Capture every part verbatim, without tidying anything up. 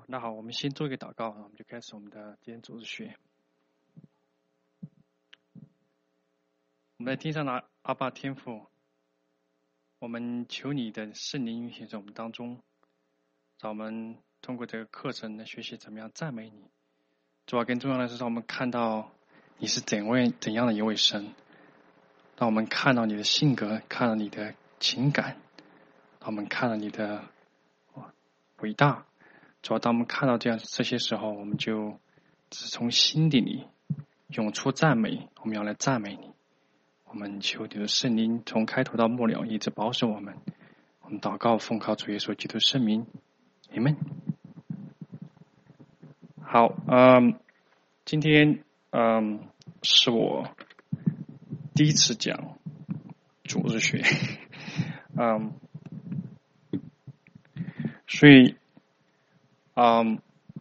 那好，我们先做一个祷告，我们就开始我们的今天主日学。我们在天上的阿爸天父，我们求你的圣灵运行在我们当中，让我们通过这个课程来学习怎么样赞美你。主要更重要的是让我们看到你是怎位怎样的一位神，让我们看到你的性格，看到你的情感，让我们看到你的伟大。主要当我们看到这样这些时候，我们就只从心底里涌出赞美，我们要来赞美你。我们求你的圣灵从开头到末了一直保守我们。我们祷告奉靠主耶稣基督圣名，阿们。好，嗯，今天嗯是我第一次讲主日学，嗯，所以。嗯，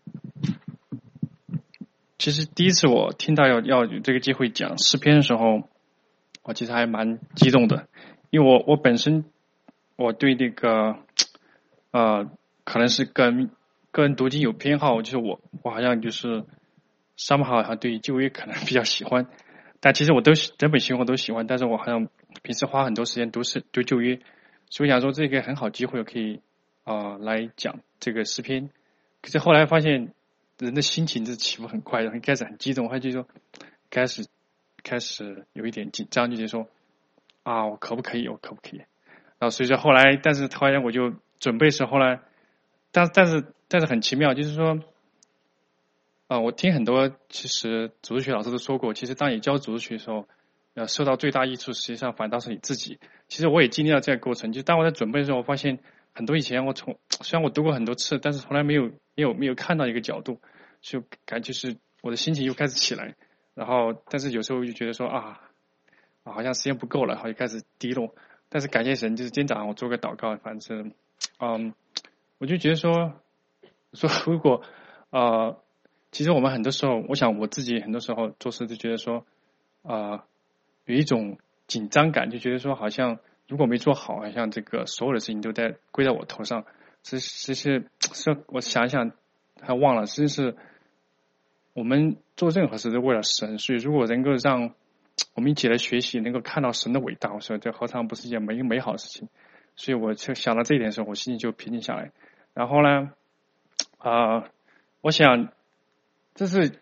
其实第一次我听到要要有这个机会讲诗篇的时候，我其实还蛮激动的，因为我我本身我对这个呃可能是跟个人读经有偏好，就是我我好像就是上面好像对旧约可能比较喜欢，但其实我都整本新约我都喜欢，但是我好像平时花很多时间读是读旧约，所以想说这个很好机会，我可以啊、呃、来讲这个诗篇。可是后来发现人的心情是起伏很快的，一开始很激动，后来就说开始开始有一点紧张，就觉得说啊我可不可以我可不可以，然后所以说后来但是后来我就准备时后来但但是但是很奇妙，就是说啊、呃、我听很多其实主日学老师都说过，其实当你教主日学的时候呃受到最大益处实际上反倒是你自己。其实我也经历了这个过程，就当我在准备的时候，我发现很多以前我从虽然我读过很多次，但是从来没有没有没有看到一个角度，就感觉就是我的心情又开始起来，然后但是有时候就觉得说啊，啊好像时间不够了，然后就开始低落。但是感谢神，就是今天早上我做个祷告，反正嗯，我就觉得说说如果呃，其实我们很多时候，我想我自己很多时候做事就觉得说啊、呃，有一种紧张感，就觉得说好像。如果没做好，好像这个所有的事情都在归在我头上。其实是是，我想想还忘了，其实是我们做任何事都为了神。所以如果能够让我们一起来学习，能够看到神的伟大，我说这何尝不是一件美美好的事情？所以我就想到这一点的时候，我心情就平静下来。然后呢，啊、呃，我想这是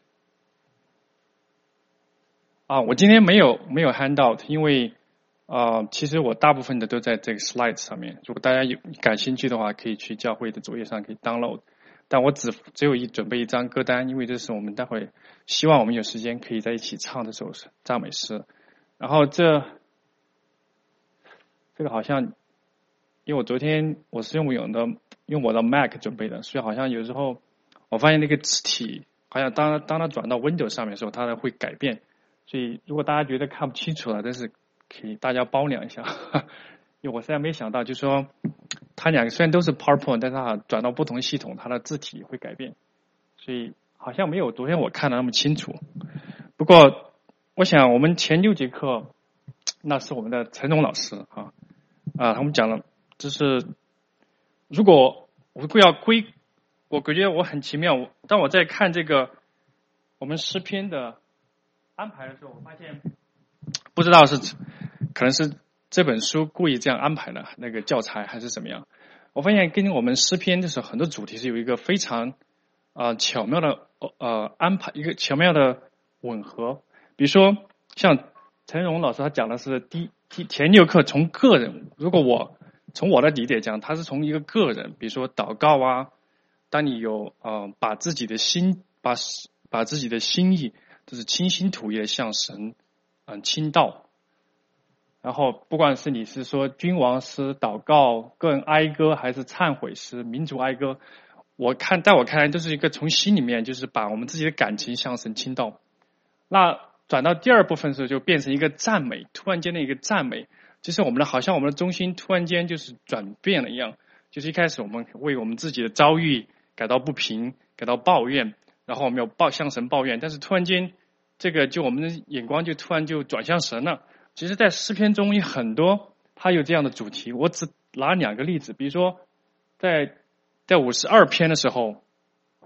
啊，我今天没有没有 handout， 因为。啊、呃，其实我大部分的都在这个 slide 上面。如果大家有感兴趣的话，可以去教会的主页上可以 download。但我只只有一准备一张歌单，因为这是我们待会希望我们有时间可以在一起唱的时候赞美诗。然后这这个好像，因为我昨天我是用我的用我的 Mac 准备的，所以好像有时候我发现那个字体好像当当它转到 Windows 上面的时候，它会改变。所以如果大家觉得看不清楚了，但是可以大家包量一下，因为我现在没想到，就是说，它两个虽然都是 PowerPoint， 但是它转到不同系统，它的字体会改变，所以好像没有昨天我看的那么清楚。不过，我想我们前六节课，那是我们的陈荣老师啊啊，他们讲了，就是如果如果要归，我感觉我很奇妙。当我在看这个我们诗篇的安排的时候，我发现不知道是。可能是这本书故意这样安排的那个教材还是怎么样？我发现跟我们诗篇的时候很多主题是有一个非常啊、呃、巧妙的呃安排，一个巧妙的吻合。比如说像陈荣老师他讲的是第第前六课从个人，如果我从我的理解讲，他是从一个个人，比如说祷告啊，当你有呃把自己的心把把自己的心意就是倾心吐意的向神嗯、呃、倾倒。然后，不管是你是说君王诗、祷告、个人哀歌，还是忏悔诗、民族哀歌，我看在我看来都是一个从心里面，就是把我们自己的感情向神倾倒。那转到第二部分的时候，就变成一个赞美，突然间的一个赞美，就是我们的好像我们的中心突然间就是转变了一样。就是一开始我们为我们自己的遭遇感到不平，感到抱怨，然后我们有抱向神抱怨，但是突然间这个就我们的眼光就突然就转向神了。其实在诗篇中有很多它有这样的主题，我只拿两个例子。比如说在在五十二篇的时候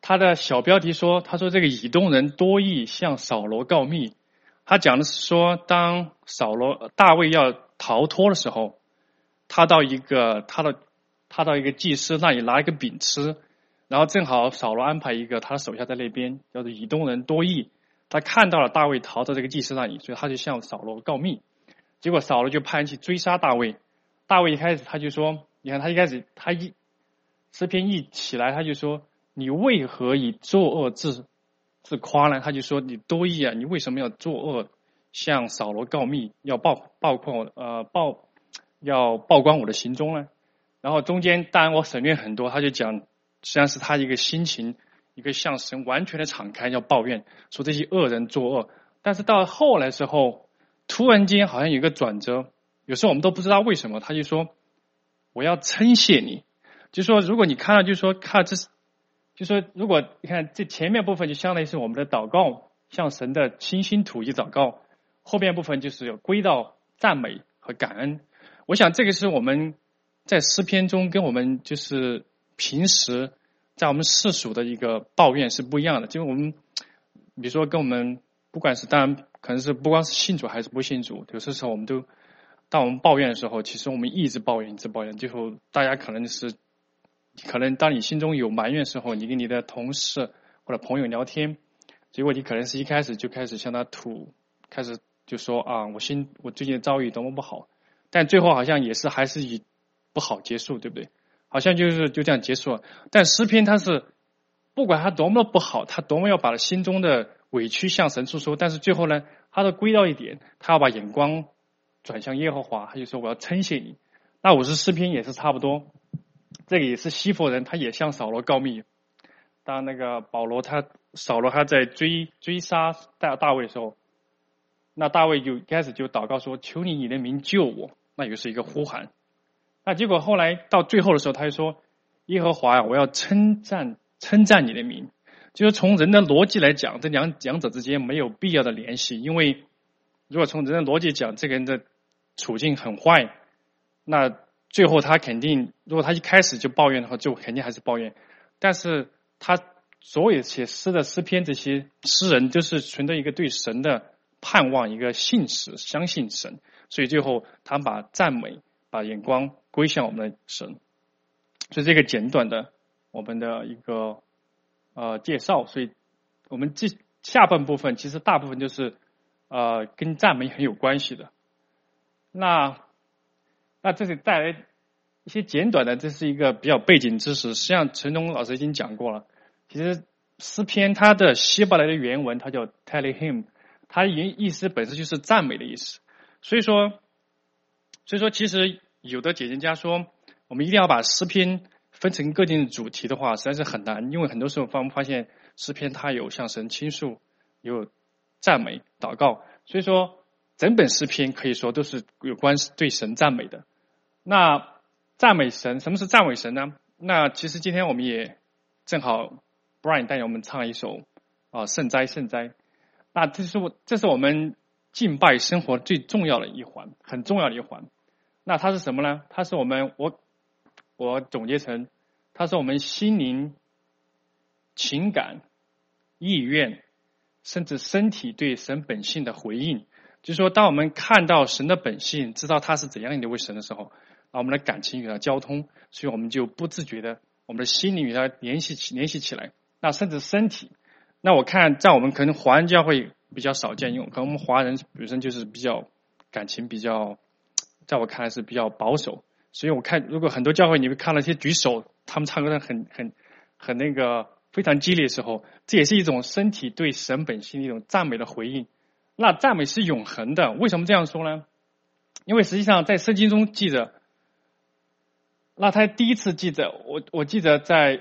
他的小标题说，他说这个以东人多益向扫罗告密，他讲的是说，当扫罗大卫要逃脱的时候，他到一个他的他到一个祭司那里拿一个饼吃，然后正好扫罗安排一个他的手下在那边，叫做以东人多益，他看到了大卫逃到这个祭司那里，所以他就向扫罗告密。结果扫罗就派人去追杀大卫。大卫一开始他就说，你看他一开始他一诗篇一起来他就说，你为何以作恶自自夸呢？他就说，你多益啊，你为什么要作恶，向扫罗告密，要曝曝光呃曝要曝光我的行踪呢？然后中间当然我省略很多，他就讲实际上是他一个心情，一个向神完全的敞开，要抱怨说这些恶人作恶。但是到后来时候，突然间好像有一个转折，有时候我们都不知道为什么，他就说我要称谢你，就说如果你看到就说看这是就说如果你看这前面部分就相当于是我们的祷告，向神的倾心吐意祷告，后面部分就是有归到赞美和感恩。我想这个是我们在诗篇中跟我们就是平时在我们世俗的一个抱怨是不一样的。就是我们比如说跟我们不管是当然可能是不光是信主还是不信主，有些时候我们都当我们抱怨的时候，其实我们一直抱怨一直抱怨，最后大家可能是可能当你心中有埋怨的时候，你跟你的同事或者朋友聊天，结果你可能是一开始就开始向他吐，开始就说啊我心我最近的遭遇多么不好，但最后好像也是还是以不好结束，对不对？好像就是就这样结束了。但诗篇他是不管他多么不好，他多么要把他心中的委屈向神诉说，但是最后呢，他都归到一点，他要把眼光转向耶和华，他就说我要称谢你。那五十诗篇也是差不多，这个也是西弗人，他也向扫罗告密。当那个保罗他扫罗他在追追杀大大卫的时候，那大卫就开始就祷告说，求你以你的名救我，那又是一个呼喊。那结果后来到最后的时候，他就说，耶和华呀，我要称赞称赞你的名。就是从人的逻辑来讲，这两两者之间没有必要的联系，因为如果从人的逻辑讲，这个人的处境很坏，那最后他肯定，如果他一开始就抱怨的话，就肯定还是抱怨。但是他所有写诗的诗篇，这些诗人就是存着一个对神的盼望，一个信使，相信神，所以最后他把赞美，把眼光归向我们的神。所以这个简短的我们的一个呃介绍，所以我们这下半部分其实大部分就是呃跟赞美很有关系的。那那这里带来一些简短的，这是一个比较背景知识。实际上陈东老师已经讲过了。其实诗篇它的希伯来的原文它叫 Tehillim， 它原意思本身就是赞美的意思。所以说，所以说其实有的解经家说，我们一定要把诗篇分成各定的主题的话，实在是很难，因为很多时候我们发现诗篇它有向神倾诉，有赞美、祷告，所以说整本诗篇可以说都是有关对神赞美的。那赞美神，什么是赞美神呢？那其实今天我们也正好 Brian 带领我们唱一首啊圣哉圣哉。那这是我这是我们敬拜生活最重要的一环，很重要的一环。那它是什么呢？它是我们我我总结成，它是我们心灵、情感、意愿，甚至身体对神本性的回应。就是说，当我们看到神的本性，知道他是怎样一位神的时候，我们的感情与他交通，所以我们就不自觉的，我们的心灵与他联系起联系起来。那甚至身体，那我看在我们可能华人教会比较少见，因为可能我们华人本身就是比较感情比较，在我看来是比较保守，所以我看如果很多教会你会看了一些举手，他们唱歌的很很很那个非常激烈的时候，这也是一种身体对神本性的一种赞美的回应。那赞美是永恒的，为什么这样说呢？因为实际上在圣经中记着，那他第一次记着，我我记得在，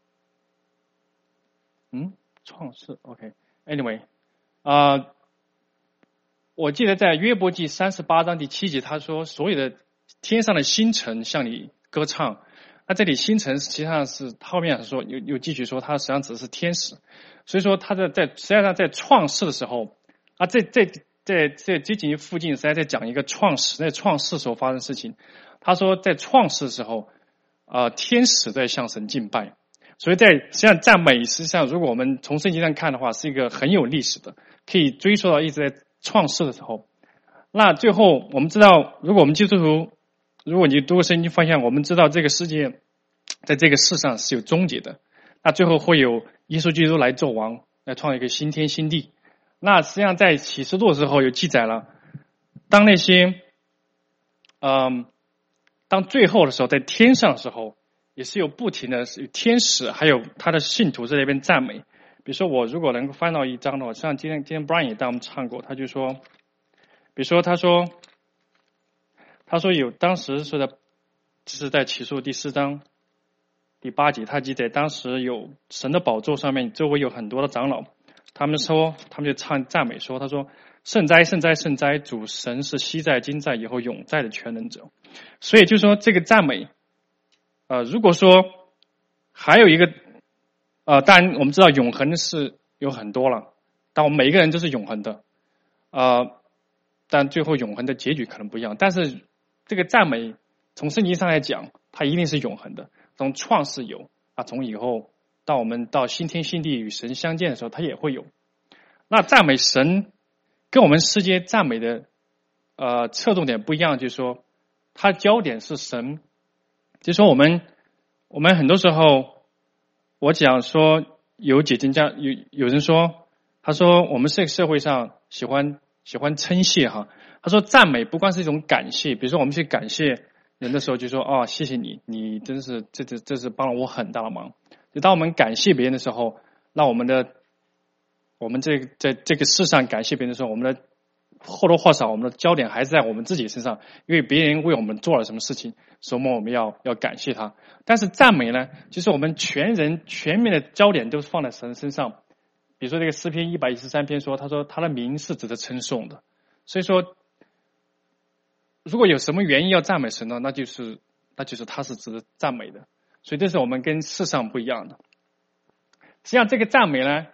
嗯，创世 ，OK，Anyway，、okay, 啊、呃，我记得在约伯记三十八章第七节，他说所有的天上的星辰向你歌唱。那这里星辰实际上是后面说有有继续说，它实际上只是天使，所以说他在在实际上在创世的时候。啊，在在在在这几年附近，实在在讲一个创世，在创世时候发生的事情。他说，在创世的时候，啊、呃，天使在向神敬拜。 所以在实际上赞美，实际上如果我们从圣经上看的话，是一个很有历史的，可以追溯到一直在创世的时候。那最后我们知道，如果我们基督徒，如果你读过圣经方向，我们知道这个世界在这个世上是有终结的，那最后会有耶稣基督来做王，来创造一个新天新地。那实际上在启示录的时候有记载了，当那些嗯，当最后的时候，在天上的时候，也是有不停的有天使，还有他的信徒在那边赞美。比如说，我如果能够翻到一章的话，像今天今天 Brian 也带我们唱过，他就说，比如说他说，他说有当时说的，就是在启示录第四章第八节，他记载当时有神的宝座上面周围有很多的长老，他们说，他们就唱赞美说，他说。圣哉圣哉圣哉，主神是昔在今在以后永在的全能者。所以就说这个赞美，呃，如果说还有一个，呃，当然我们知道永恒的是有很多了，但我们每一个人都是永恒的，呃，但最后永恒的结局可能不一样。但是这个赞美从圣经上来讲，它一定是永恒的，从创世有啊，从以后到我们到新天新地与神相见的时候，它也会有。那赞美神。跟我们世界赞美的呃侧重点不一样，就是说它焦点是神，就是说我们我们很多时候我讲说有解经家有有人说，他说我们这个社会上喜欢喜欢称谢哈，他说赞美不光是一种感谢，比如说我们去感谢人的时候就说哦谢谢你，你真是这这这是帮了我很大的忙。就当我们感谢别人的时候，那我们的我们这在这个世上感谢别人的时候，我们的或多或少我们的焦点还是在我们自己身上，因为别人为我们做了什么事情，所以我们要要感谢他。但是赞美呢，就是我们全人全面的焦点都是放在神身上。比如说这个诗篇一百一十三篇说，他说他的名是值得称颂的。所以说，如果有什么原因要赞美神呢，那就是那就是他是值得赞美的。所以这是我们跟世上不一样的。实际上这个赞美呢，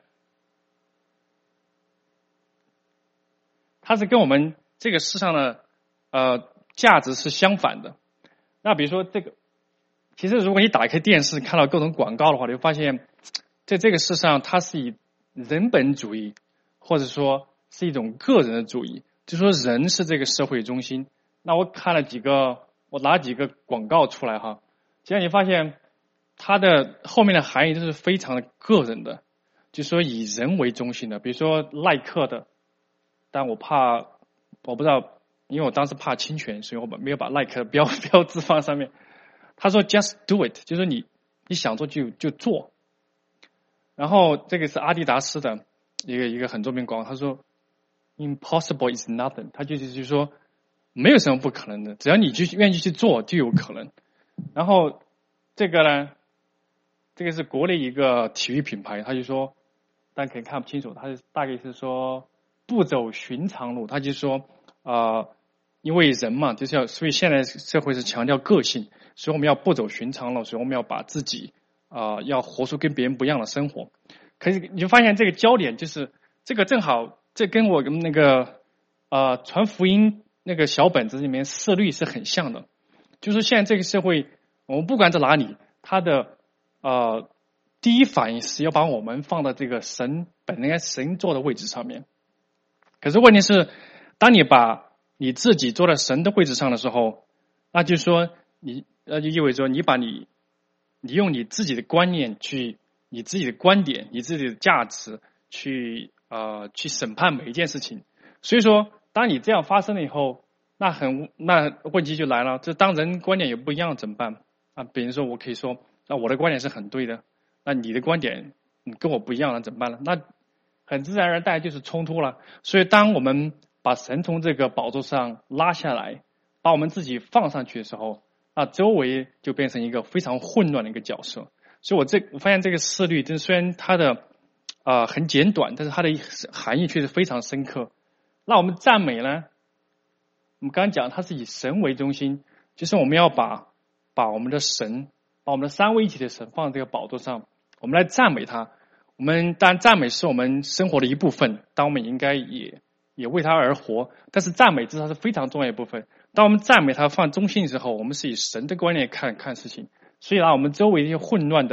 它是跟我们这个世上的呃价值是相反的。那比如说这个，其实如果你打开电视看到各种广告的话，你会发现，在这个世上它是以人本主义，或者说是一种个人的主义，就说人是这个社会中心。那我看了几个，我拿几个广告出来哈，结果你发现它的后面的含义都是非常的个人的，就说以人为中心的。比如说耐克的。但我怕，我不知道，因为我当时怕侵权，所以我没有把耐克标标志放上面。他说 "Just do it"， 就是你你想做就就做。然后这个是阿迪达斯的一个一个很著名广告，他说 "Impossible is nothing"， 他就是就是说没有什么不可能的，只要你去愿意去做就有可能。然后这个呢，这个是国内一个体育品牌，他就说，但可能看不清楚，他是大概是说。不走寻常路，他就说，呃，因为人嘛，就是要，所以现在社会是强调个性，所以我们要不走寻常路，所以我们要把自己，啊、呃，要活出跟别人不一样的生活。可是你就发现这个焦点就是这个正好，这跟我们那个呃传福音那个小本子里面色律是很像的，就是现在这个社会，我们不管在哪里，他的呃第一反应是要把我们放到这个神本来神坐的位置上面。可是问题是，当你把你自己坐在神的位置上的时候，那就是说你，那就意味着你把你，你用你自己的观念去，你自己的观点，你自己的价值去呃去审判每一件事情。所以说，当你这样发生了以后，那很那问题就来了，这当人观点也不一样怎么办啊？比如说我可以说，那我的观点是很对的，那你的观点跟我不一样了怎么办呢？那很自然而然就是冲突了。所以当我们把神从这个宝座上拉下来，把我们自己放上去的时候，那周围就变成一个非常混乱的一个角色。所以我这我发现这个思虑，就是虽然它的啊、呃、很简短，但是它的含义却是非常深刻。那我们赞美呢？我们刚刚讲它是以神为中心，就是我们要把把我们的神，把我们的三位一体的神放在这个宝座上，我们来赞美他。我们当然赞美是我们生活的一部分，当我们应该也也为他而活，但是赞美至少是非常重要的一部分。当我们赞美他放中心的时候，我们是以神的观念看看事情，所以呢，我们周围一些混乱的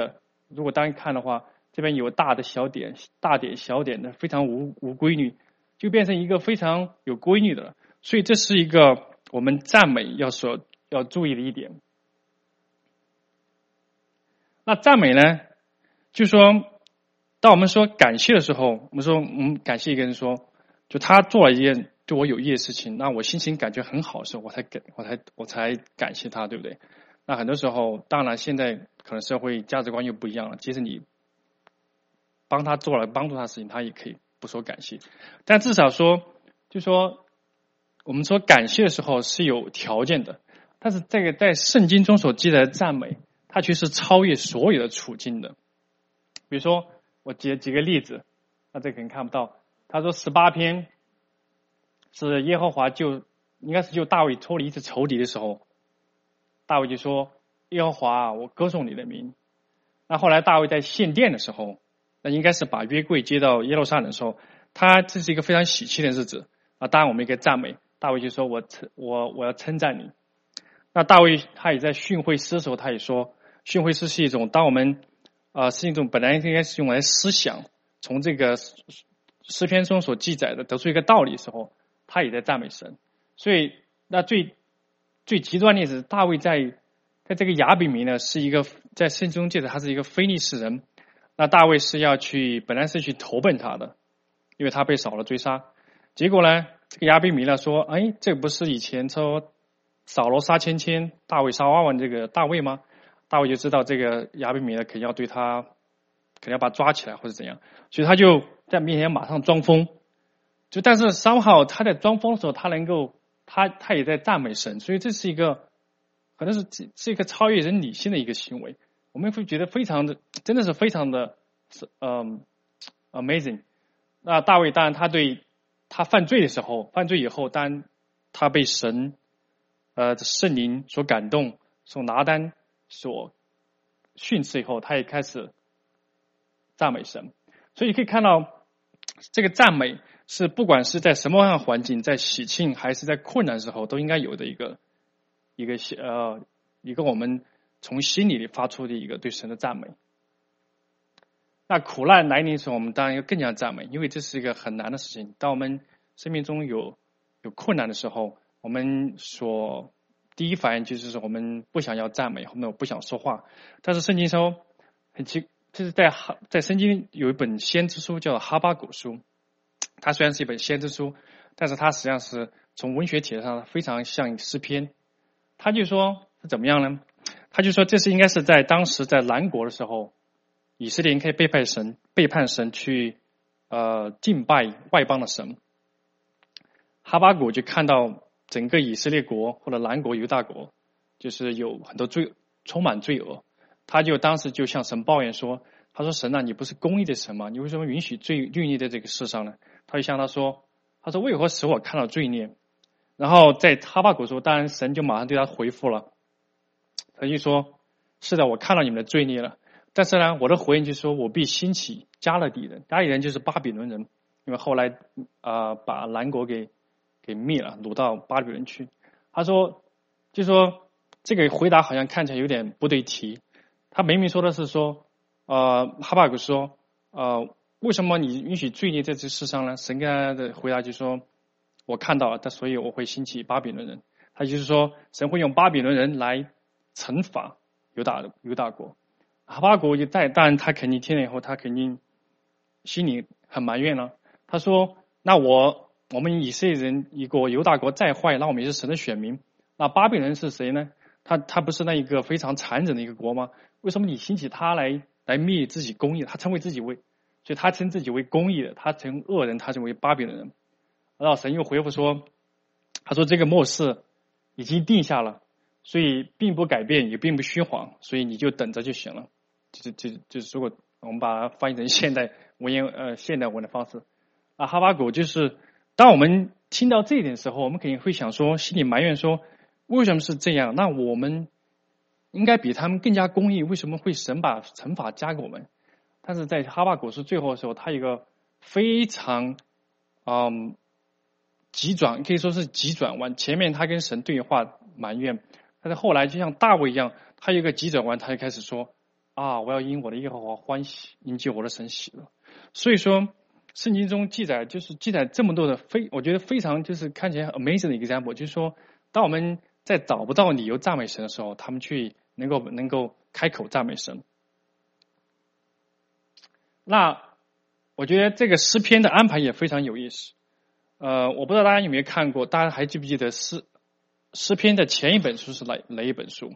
如果单看的话，这边有大的小点、大点、小点的，非常无无规律，就变成一个非常有规律的了。所以这是一个我们赞美要所要注意的一点。那赞美呢，就是说，当我们说感谢的时候，我们说我们感谢一个人说，就他做了一件对我有益的事情，那我心情感觉很好的时候，我才感我才我才感谢他，对不对？那很多时候，当然现在可能社会价值观又不一样了，即使你帮他做了帮助他的事情，他也可以不说感谢，但至少说，就说我们说感谢的时候是有条件的，但是这个在圣经中所记载的赞美，它却是超越所有的处境的。比如说，我举几个例子，那这个可能看不到。他说十八篇是耶和华救，应该是救大卫脱离一次仇敌的时候，大卫就说：“耶和华，我歌颂你的名。”那后来大卫在献殿的时候，那应该是把约柜接到耶路撒冷的时候，他这是一个非常喜庆的日子啊。当然我们也可以赞美大卫，就说我我我要称赞你。那大卫他也在训诲诗的时候，他也说，训诲诗是一种当我们啊、呃、是一种本来应该是用来思想，从这个诗篇中所记载的得出一个道理的时候，他也在赞美神。所以那最最极端的例子，大卫在在这个亚比米呢是一个在圣经中记载他是一个非利士人，那大卫是要去本来是去投奔他的，因为他被扫罗追杀。结果呢，这个亚比米勒说：“哎，这不是以前说扫罗杀千千，大卫杀万万这个大卫吗？”大卫就知道这个亚比米勒肯定要对他，肯定要把他抓起来或者怎样，所以他就在面前马上装疯。就但是somehow他在装疯的时候，他能够他他也在赞美神，所以这是一个可能是是一个超越人理性的一个行为。我们会觉得非常的，真的是非常的，嗯 ，amazing。那大卫当然他对他犯罪的时候，犯罪以后，当然他被神呃圣灵所感动，从拿单所训斥以后，他也开始赞美神。所以可以看到，这个赞美是不管是在什么样的环境，在喜庆还是在困难的时候，都应该有的一个一个呃一个我们从心里发出的一个对神的赞美。那苦难来临的时候，我们当然要更加赞美，因为这是一个很难的事情。当我们生命中有有困难的时候，我们所第一反应就是说我们不想要赞美，或者我不想说话。但是圣经说很奇，就是在在圣经有一本先知书叫哈巴谷书，它虽然是一本先知书，但是它实际上是从文学体上非常像诗篇。他就说是怎么样呢？他就说这是应该是在当时在南国的时候，以色列人可以背叛神，背叛神去呃敬拜外邦的神。哈巴谷就看到整个以色列国或者南国犹大国，就是有很多罪，充满罪恶。他就当时就向神抱怨说：“他说神啊，你不是公义的神吗？你为什么允许罪孽在这个世上呢？”他就向他说：“他说为何使我看到罪孽？”然后在哈巴谷说，当然神就马上对他回复了，他就说：“是的，我看到你们的罪孽了。但是呢，我的回应就是说，我必兴起加勒底人，加勒底人就是巴比伦人，因为后来啊、呃、把南国给给灭了，掳到巴比伦去。”他说，就说这个回答好像看起来有点不对题。他明明说的是说，呃，哈巴谷说，呃，为什么你允许罪孽在这世上呢？神跟他的回答就是说，我看到了，但所以我会兴起巴比伦人。他就是说，神会用巴比伦人来惩罚犹大犹大国。哈巴谷就在，当然他肯定听了以后，他肯定心里很埋怨了。他说：“那我我们以色列人一个犹大国再坏，那我们也是神的选民。那巴比伦是谁呢？他他不是那一个非常残忍的一个国吗？为什么你兴起他来来灭自己公义？他称为自己为，所以他称自己为公义的，他称恶人，他称为巴比伦人。”然后神又回复说：“他说这个末世已经定下了，所以并不改变，也并不虚晃，所以你就等着就行了。”就是就就是如果我们把它翻译成现代文言呃现代文的方式啊，哈巴谷就是当我们听到这一点的时候，我们肯定会想说，心里埋怨说，为什么是这样？那我们应该比他们更加公义，为什么会神把惩罚加给我们？但是在哈巴谷书最后的时候，他有一个非常嗯急转，可以说是急转弯。前面他跟神对话埋怨，但是后来就像大卫一样，他有一个急转弯，他就开始说。 啊，我要因我的耶和华欢喜，因救我的神喜乐。所以说，圣经中记载就是记载这么多的非，我觉得非常就是看起来很 amazing 的 example， 就是说，当我们在找不到理由赞美神的时候，他们去能够能够开口赞美神。那我觉得这个诗篇的安排也非常有意思。呃，我不知道大家有没有看过，大家还记不记得诗诗篇的前一本书是哪哪一本书？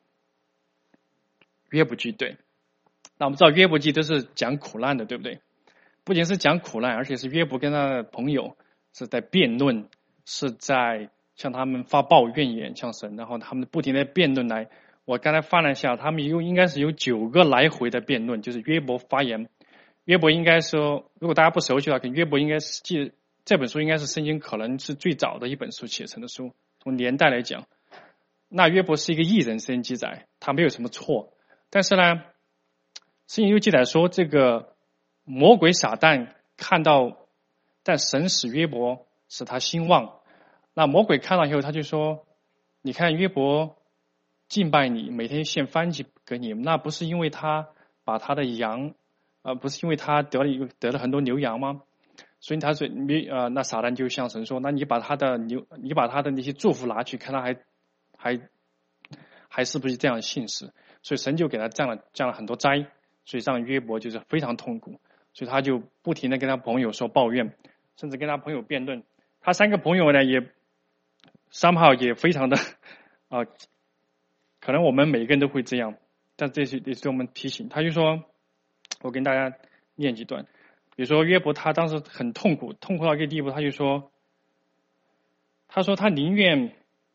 约伯记，对。那我们知道约伯记都是讲苦难的，对不对？不仅是讲苦难，而且是约伯跟他的朋友是在辩论，是在向他们发报怨言，向神，然后他们不停的辩论来。我刚才翻了一下，他们有应该是有九个来回的辩论，就是约伯发言。约伯应该说，如果大家不熟悉的话，约伯应该是记这本书应该是圣经可能是最早的一本书写成的书，从年代来讲。那约伯是一个义人，圣经记载他没有什么错，但是呢，圣经又记载说这个魔鬼撒旦看到，但神使约伯使他兴旺。那魔鬼看到以后，他就说：“你看约伯敬拜你，每天献燔祭给你，那不是因为他把他的羊，呃，不是因为他得了一个得了很多牛羊吗？所以他说你呃，那撒旦就向神说：那你把他的牛，你把他的那些祝福拿去，看他还还还是不是这样信使？所以神就给他降了降了很多灾，所以让约伯就是非常痛苦，所以他就不停的跟他朋友说抱怨，甚至跟他朋友辩论。他三个朋友呢也somehow也非常的啊、呃，可能我们每个人都会这样，但这是也是对我们提醒。他就说，我跟大家念几段，比如说约伯他当时很痛苦，痛苦到一个地步，他就说，他说他宁愿，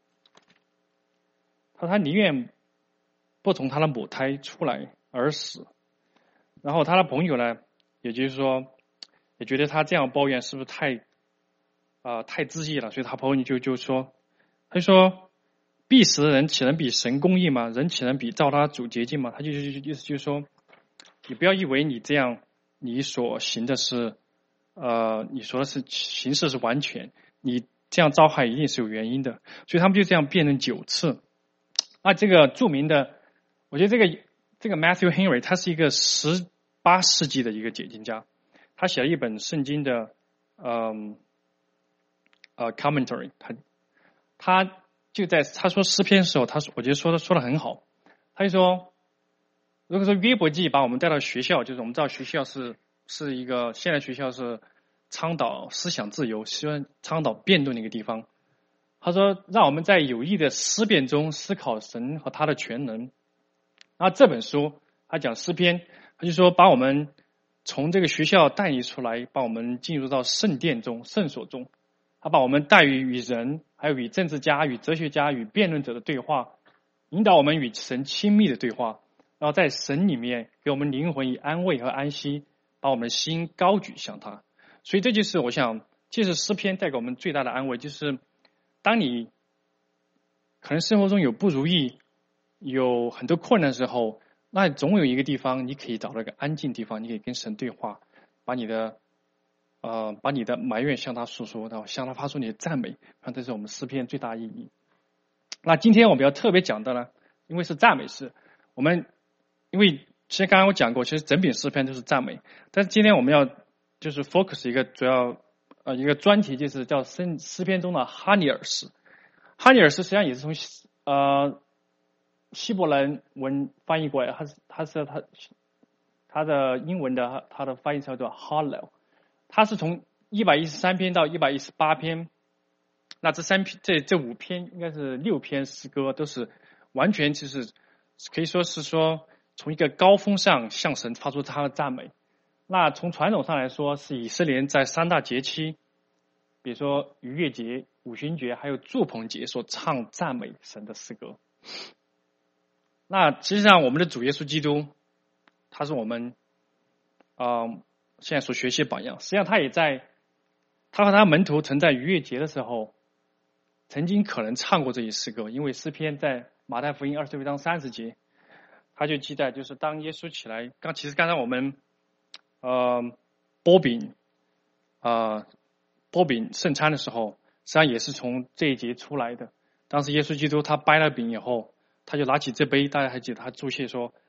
他说他宁愿不从他的母胎出来而死。然后他的朋友呢，也就是说，也觉得他这样抱怨是不是太啊、呃、太自义了，所以他朋友就就说，他就说，必死的人岂能比神公义吗？人岂能比造他主洁净吗？他就就意思就是说，你不要以为你这样你所行的是呃你说的是形式是完全，你这样遭害一定是有原因的。所以他们就这样辩论九次。那这个著名的，我觉得这个这个 Matthew Henry 他是一个十八世纪的一个解经家，他写了一本圣经的嗯呃 commentary， 他他就在他说诗篇的时候，他说我觉得说的说的很好，他就说，如果说约伯记把我们带到学校，就是我们知道学校是是一个现在学校是倡导思想自由，希望倡导辩论的一个地方。他说，让我们在有益的思辨中思考神和他的全能。那这本书他讲诗篇，他就说把我们从这个学校带离出来，把我们进入到圣殿中、圣所中。他把我们带于与人，还有与政治家、与哲学家、与辩论者的对话，引导我们与神亲密的对话，然后在神里面给我们灵魂以安慰和安息，把我们的心高举向他。所以这就是我想，这是诗篇带给我们最大的安慰，就是当你可能生活中有不如意，有很多困难的时候，那总有一个地方你可以找到一个安静地方，你可以跟神对话，把你的呃把你的埋怨向他诉说，然后向他发出你的赞美，看这是我们诗篇最大意义。那今天我们要特别讲的呢，因为是赞美诗，我们因为其实刚刚我讲过，其实整篇诗篇都是赞美，但是今天我们要就是 focus 一个主要呃一个专题，就是叫诗诗篇中的哈尼尔诗。哈尼尔诗实际上也是从呃希伯来文翻译过来，它是它是它它的英文的它的翻译叫做 Hallel， 它是从一百一十三篇到一百一十八篇，那这三篇这这五篇应该是六篇诗歌，都是完全就是可以说是说从一个高峰上向神发出他的赞美。那从传统上来说，是以色列人在三大节期，比如说逾越节、五旬节还有祝棚节所唱赞美神的诗歌。那实际上我们的主耶稣基督，他是我们呃现在所学习的榜样。实际上他也在他和他门徒曾在逾越节的时候曾经可能唱过这一诗歌，因为诗篇在马太福音二十六章三十节，他就记载，就是当耶稣起来，刚其实刚才我们呃波饼呃波饼圣餐的时候，实际上也是从这一节出来的。当时耶稣基督他掰了饼以后，他就拿起这杯，大家还记得他祝谢说，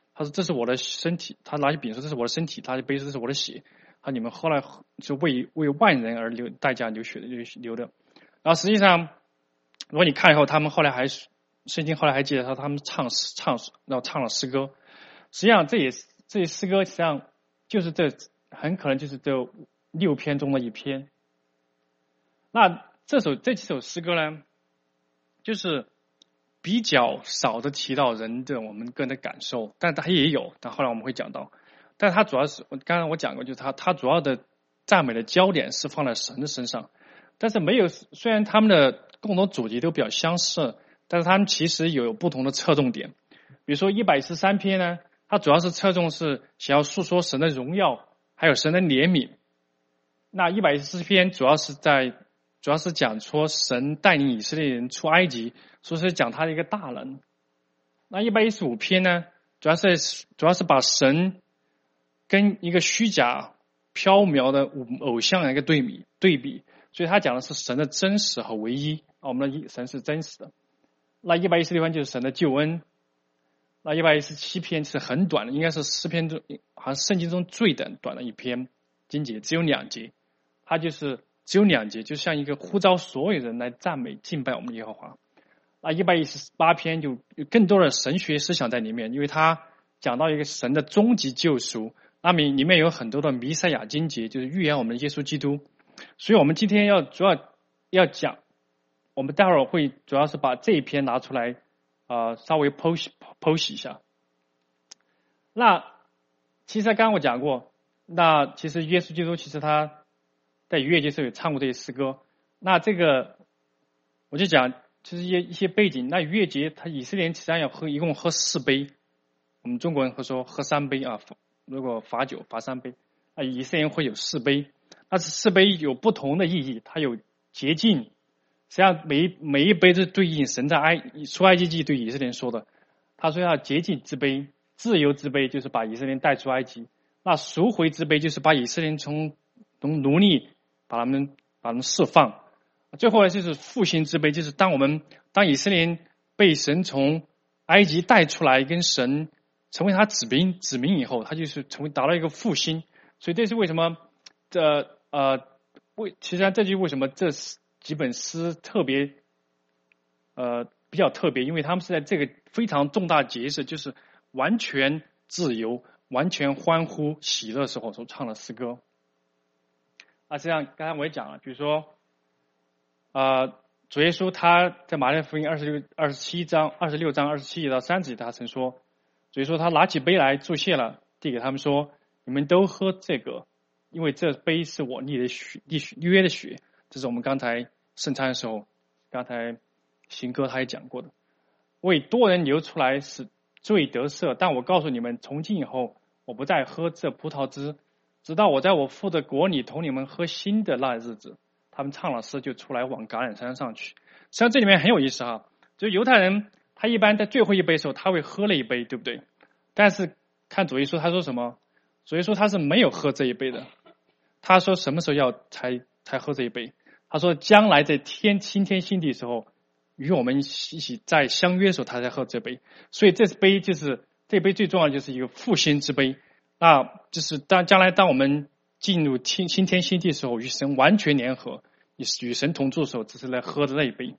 他说这是我的身体，他拿起饼说这是我的身体，他就杯说这是我的血，他你们后来就为为万人而流代价流血的流流的。然后实际上，如果你看以后，他们后来还圣经后来还记得他他们唱唱然后唱了诗歌，实际上这也这些诗歌实际上就是这很可能就是这六篇中的一篇。那这首这几首诗歌呢，就是比较少的提到人的我们个人的感受，但它也有，但后来我们会讲到，但它主要是刚才我讲过，就是它它主要的赞美的焦点是放在神的身上，但是没有，虽然他们的共同主题都比较相似，但是他们其实有不同的侧重点。比如说一百一十三篇呢，它主要是侧重是想要诉说神的荣耀，还有神的怜悯。那一百一十四篇主要是在主要是讲说神带领以色列人出埃及，说是讲他的一个大能。那一百一十五篇呢，主要是主要是把神跟一个虚假缥缈的偶像的一个对比对比，所以他讲的是神的真实和唯一啊，我们的神是真实的。那一百一十六篇就是神的救恩，那一百一十七篇是很短的，应该是诗篇中好像圣经中最短短的一篇经节，只有两节，它就是只有两节，就像一个呼召所有人来赞美敬拜我们的耶和华。那一百一十八篇就有更多的神学思想在里面，因为它讲到一个神的终极救赎，那么里面有很多的弥赛亚经节，就是预言我们的耶稣基督。所以我们今天要主要要讲，我们待会儿会主要是把这一篇拿出来啊、呃，稍微剖析剖析一下。那其实刚刚我讲过，那其实耶稣基督其实他在逾越节时候有唱过这些诗歌。那这个我就讲，其实一些一些背景。那逾越节他以色列人实际上要喝，一共喝四杯，我们中国人会说喝三杯啊，如果罚酒罚三杯，那以色列人会有四杯。那这四杯有不同的意义，它有洁净，实际上每一每一杯是对应神在埃出埃及记对以色列人说的。他说要洁净之杯，自由之杯就是把以色列人带出埃及，那赎回之杯就是把以色列人从从奴隶把他们把他们释放。最后呢就是复兴之杯，就是当我们当以色列人被神从埃及带出来，跟神成为他子民子民以后，他就是成为达到一个复兴。所以这是为什么这呃为其实这就为什么这几本诗特别呃比较特别，因为他们是在这个非常重大节日，就是完全自由、完全欢呼喜乐的时候所唱的诗歌。那这样刚才我也讲了，比如说呃主耶稣他在马太福音二十六二十七章二十六章二十七节到三十节，他曾说，主耶稣他拿起杯来祝谢了，递给他们说，你们都喝这个，因为这杯是我立的血立约的血。这是我们刚才圣餐的时候，刚才行歌他也讲过的，为多人流出来使罪得赦。但我告诉你们，从今以后我不再喝这葡萄汁，直到我在我父的国里同你们喝新的那日子。他们唱了诗就出来往橄榄山上去。实际上这里面很有意思哈，就犹太人他一般在最后一杯的时候他会喝了一杯，对不对？但是看主耶稣他说什么？主耶稣他是没有喝这一杯的。他说什么时候要才才喝这一杯？他说将来在天新天新地的时候，与我们一起在相约的时候，他才喝这杯。所以这杯就是这杯最重要的就是一个复兴之杯。那就是当将来当我们进入天新天新地的时候，与神完全联合，与神同住的时候，这是来喝的那一杯。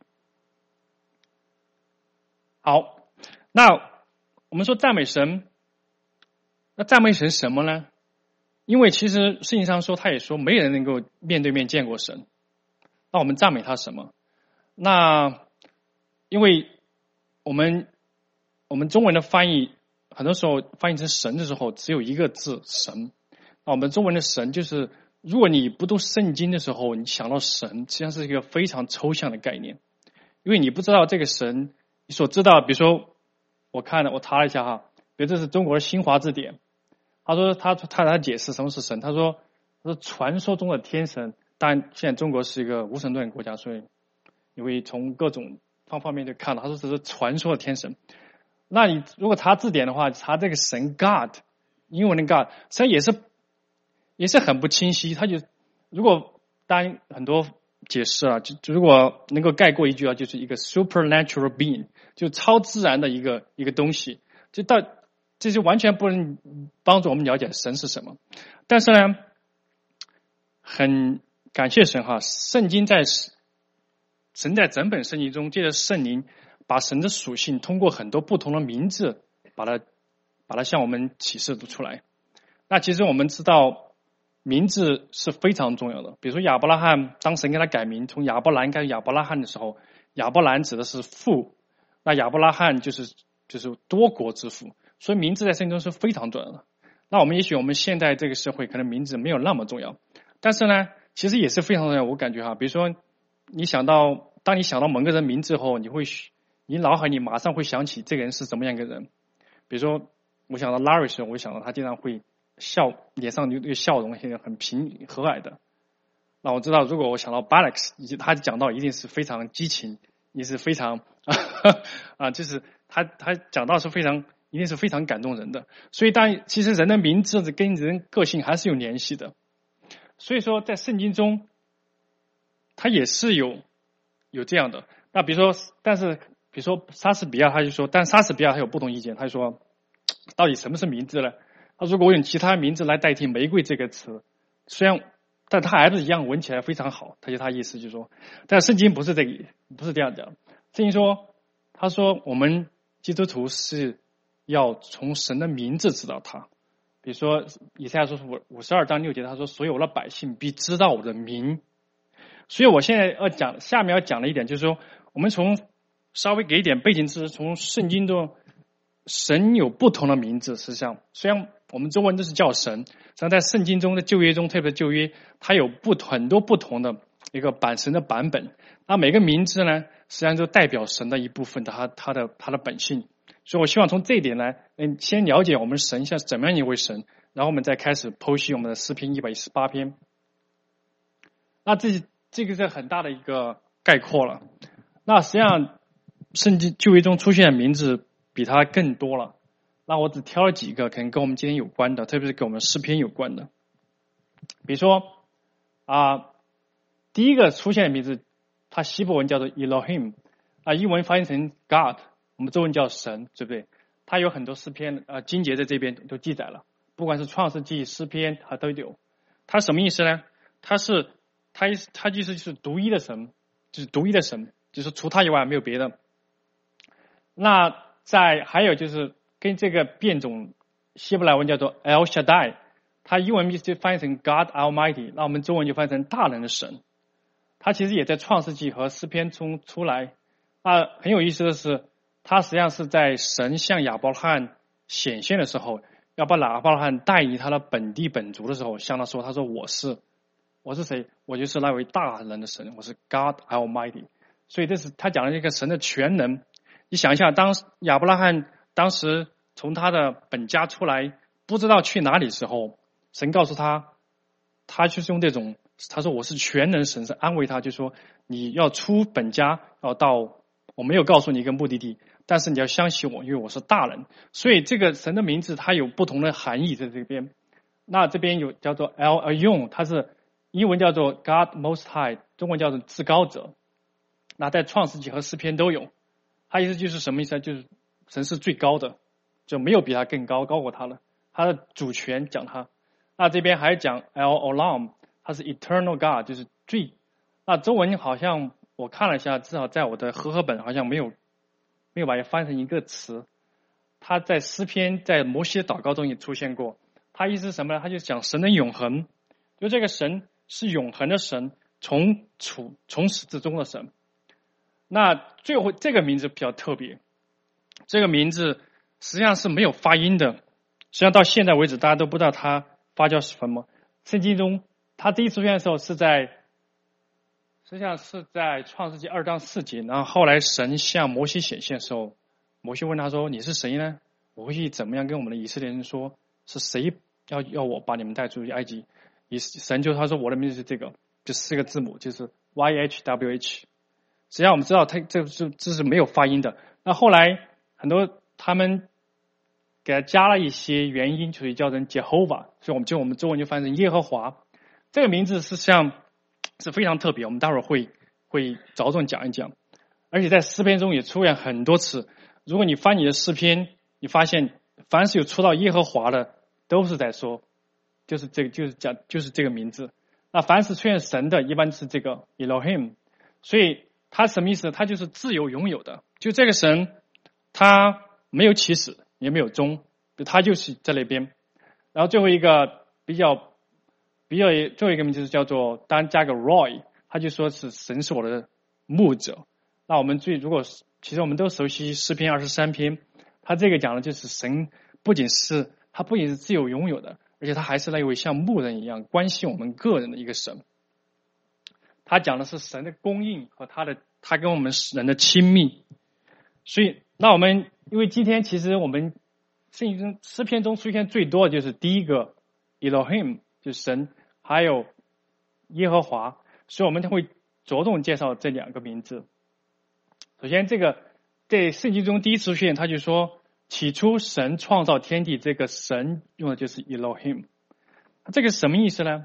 好，那我们说赞美神，那赞美神什么呢？因为其实圣经上说，他也说没人能够面对面见过神。那我们赞美他什么？那因为我们我们中文的翻译很多时候翻译成神的时候只有一个字神。那我们中文的神就是，如果你不读圣经的时候，你想到神实际上是一个非常抽象的概念，因为你不知道这个神，你所知道，比如说我看了我查了一下哈，比如这是中国的新华字典，他说他他他解释什么是神，他说他说传说中的天神。当然现在中国是一个无神论国家，所以你会从各种方方面就看到，他说这是传说的天神。那你如果查字典的话，查这个神 God， 英文的 God 实际上也是也是很不清晰。他就如果当然很多解释啊，就如果能够概括一句啊，就是一个 supernatural being， 就超自然的一个一个东西。就到这就完全不能帮助我们了解神是什么。但是呢，很感谢神哈，圣经在神在整本圣经中，借着圣灵把神的属性通过很多不同的名字把它把它向我们启示出来。那其实我们知道名字是非常重要的。比如说亚伯拉罕，当神给他改名，从亚伯兰改亚伯拉罕的时候，亚伯兰指的是父，那亚伯拉罕就是就是多国之父，所以名字在圣经中是非常重要的。那我们也许我们现在这个社会可能名字没有那么重要，但是呢，其实也是非常重要。我感觉哈，比如说你想到，当你想到某个人名字后，你会你脑海里马上会想起这个人是怎么样一个人。比如说我想到 Larry 时，我想到他经常会笑，脸上有那个笑容，现在很平和蔼的。那我知道，如果我想到 Alex， 他讲到一定是非常激情，也是非常啊，就是他他讲到是非常。一定是非常感动人的，所以当然，其实人的名字跟人个性还是有联系的。所以说，在圣经中，它也是有有这样的。那比如说，但是比如说莎士比亚，他就说，但莎士比亚他有不同意见，他就说，到底什么是名字呢？他如果我用其他名字来代替玫瑰这个词，虽然，但他还是一样闻起来非常好。他就他意思就是说，但圣经不是这个，不是这样讲。圣经说，他说我们基督徒是要从神的名字知道他。比如说以赛亚书五十二章六节，他说所有的百姓必知道我的名。所以我现在要讲下面要讲的一点就是说，我们从稍微给一点背景知识，从圣经中神有不同的名字。实际上虽然我们中文都是叫神，实际上在圣经中的旧约中，特别旧约它有不很多不同的一个版神的版本。那每个名字呢实际上就代表神的一部分，他他的他的本性。所以我希望从这一点来，嗯，先了解我们神像是怎么样一位神，然后我们再开始剖析我们的诗篇一百一十八篇。那这这个是很大的一个概括了。那实际上圣经旧约中出现的名字比它更多了。那我只挑了几个可能跟我们今天有关的，特别是跟我们诗篇有关的。比如说啊，第一个出现的名字，它希伯文叫做 Elohim， 啊，英文翻译成 God。我们中文叫神，对不对？它有很多诗篇，呃，经节在这边都记载了，不管是创世纪、诗篇，它都有。它什么意思呢？它是，它它就是就是独一的神，就是独一的神，就是除他以外没有别的。那在还有就是跟这个变种希伯来文叫做 El Shaddai， 它英文就翻译成 God Almighty， 那我们中文就翻译成大能的神。它其实也在创世纪和诗篇中出来。啊，很有意思的是，他实际上是在神向亚伯拉罕显现的时候，要把亚伯拉罕带离他的本地本族的时候，向他说：“他说我是，我是谁？我就是那位大能的神，我是 God Almighty。”所以这是他讲的一个神的全能。你想一下，当亚伯拉罕当时从他的本家出来，不知道去哪里的时候，神告诉他，他就是用这种，他说我是全能神，是安慰他，就说你要出本家，要到。我没有告诉你一个目的地，但是你要相信我，因为我是大人。所以这个神的名字它有不同的含义在这边。那这边有叫做 El Elyon， 它是英文叫做 God Most High， 中文叫做至高者。那在创世纪和诗篇都有。它意思就是什么意思呢？就是神是最高的，就没有比他更高，高过他了。他的主权讲他。那这边还讲 El Olam， 它是 Eternal God， 就是最。那中文好像。我看了一下，至少在我的和合本好像没有没有把它翻成一个词。它在诗篇在摩西的祷告中也出现过。它意思是什么呢？它就讲神的永恒，就这个神是永恒的神，从处从始至终的神。那最后这个名字比较特别，这个名字实际上是没有发音的，实际上到现在为止大家都不知道它发叫什么。圣经中它第一次出现的时候是在实际上是在创世纪二章四节，然后后来神向摩西显现的时候，摩西问他说：“你是谁呢？我会怎么样跟我们的以色列人说？是谁要要我把你们带出去埃及？”以神就他说：“我的名字是这个，就四个字母，就是 Y H W H。”实际上我们知道，它这是这是没有发音的。那后来很多他们给他加了一些元音，所以叫成 Jehovah， 所以我们就我们中文就翻成耶和华。这个名字实际上是非常特别，我们待会儿会会着重讲一讲。而且在诗篇中也出现很多次。如果你翻你的诗篇，你发现凡是有出到耶和华的，都是在说，就是这个，就是讲，就是这个名字。那凡是出现神的，一般是这个 Elohim。所以他什么意思？他就是自由拥有的。就这个神，他没有起始，也没有终，他就是在那边。然后最后一个比较比较最后一个名字叫做单加个 Roy， 他就说是神是我的牧者。那我们最如果其实我们都熟悉诗篇二十三篇，他这个讲的就是神不仅是他不仅是自由拥有的，而且他还是那位像牧人一样关心我们个人的一个神。他讲的是神的供应和他的他跟我们人的亲密。所以那我们因为今天其实我们圣经中诗篇中出现最多的就是第一个 Elohim， 就是神，还有耶和华，所以我们会着重介绍这两个名字。首先这个在圣经中第一次出现，他就说起初神创造天地，这个神用的就是 Elohim。 这个什么意思呢？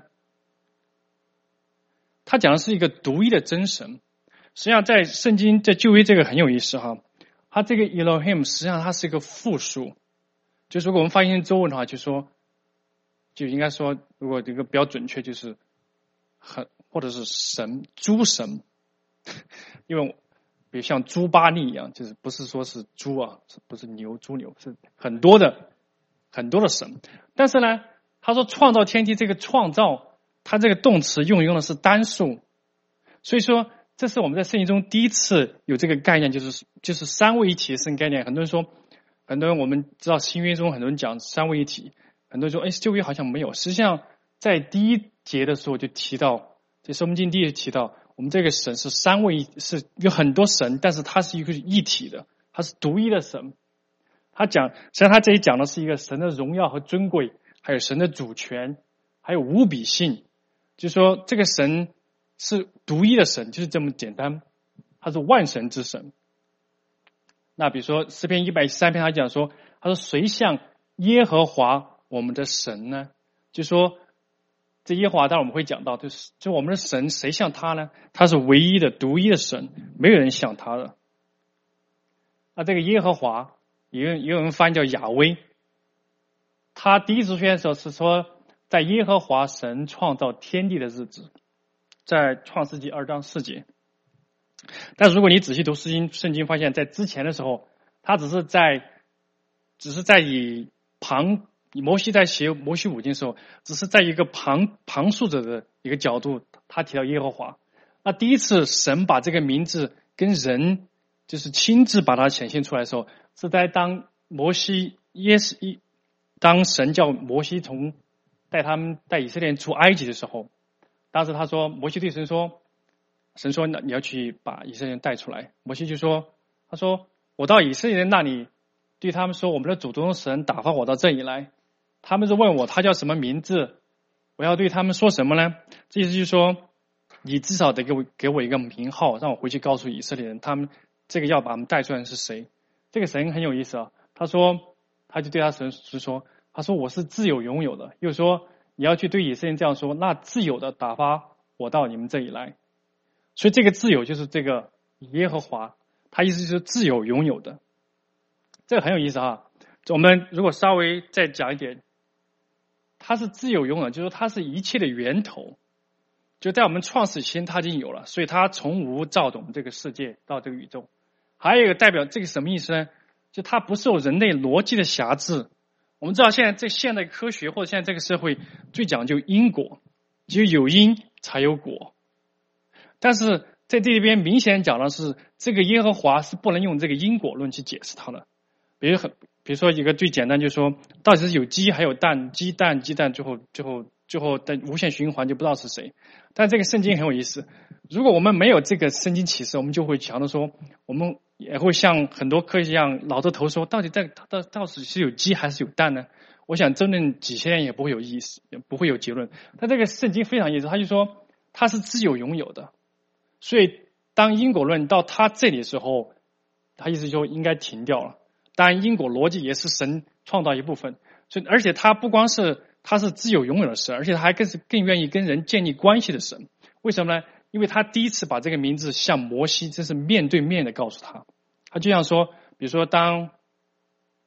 他讲的是一个独一的真神。实际上在圣经在旧约这个很有意思哈，他这个 Elohim 实际上它是一个复数，就是如果我们发现中文的话，就说就应该说，如果这个比较准确，就是很或者是神诸神，因为比如像猪八力一样，就是不是说是猪啊，不是牛猪牛，是很多的很多的神。但是呢，他说创造天地这个创造，他这个动词用用的是单数，所以说这是我们在圣经中第一次有这个概念，就是就是三位一体的这个概念。很多人说，很多人我们知道新约中很多人讲三位一体，很多人说哎旧约好像没有。实际上在第一节的时候就提到，在申命记第一节提到，我们这个神是三位，是有很多神，但是它是一个一体的，它是独一的神。他讲，实际上他这里讲的是一个神的荣耀和尊贵，还有神的主权，还有无比性。就是说这个神是独一的神，就是这么简单，他是万神之神。那比如说诗篇一百一十三篇他讲说，他说谁像耶和华我们的神呢？就说这耶和华当然我们会讲到，就是就我们的神谁像他呢？他是唯一的独一的神，没有人像他的。那这个耶和华也有也有人翻译叫亚威，他第一次出现的时候是说在耶和华神创造天地的日子，在创世纪二章四节。但是如果你仔细读圣经，圣经发现在之前的时候，他只是在只是在以旁摩西在写摩西五经的时候，只是在一个旁旁述者的一个角度，他提到耶和华。那第一次神把这个名字跟人就是亲自把它显现出来的时候，是在当摩西耶是一当神叫摩西从带他们带以色列人出埃及的时候，当时他说摩西对神说，神说你要去把以色列人带出来。摩西就说，他说我到以色列人那里对他们说，我们的祖宗神打发我到这里来，他们就问我他叫什么名字，我要对他们说什么呢？这意思就是说你至少得给我给我一个名号，让我回去告诉以色列人他们这个要把他们带出来的是谁。这个神很有意思啊，他说他就对他神说，他说我是自有拥有的，又说你要去对以色列人这样说，那自有的打发我到你们这里来。所以这个自有就是这个耶和华，他意思就是自有拥有的。这个很有意思啊。我们如果稍微再讲一点，他是自有拥有，就是说他是一切的源头，就在我们创始前他已经有了，所以他从无造动这个世界到这个宇宙。还有一个代表这个什么意思呢？就他不受人类逻辑的辖制。我们知道现在这现代科学或者现在这个社会最讲究因果，只有有因才有果。但是在这边明显讲的是，这个耶和华是不能用这个因果论去解释它的。比如比如说一个最简单，就是说到底是有鸡还有蛋，鸡蛋鸡蛋最后最后最后的无限循环就不知道是谁。但这个圣经很有意思，如果我们没有这个圣经启示，我们就会强调说，我们也会像很多科学一样老着头说，到底在到到底是有鸡还是有蛋呢？我想争论几千年也不会有意思，也不会有结论。但这个圣经非常有意思，他就说他是自有拥有的。所以当因果论到他这里的时候，他意思就应该停掉了。当然因果逻辑也是神创造一部分，所以而且他不光是他是自有拥有的神，而且他还更是更愿意跟人建立关系的神。为什么呢？因为他第一次把这个名字向摩西，这是面对面的告诉他。他就像说，比如说当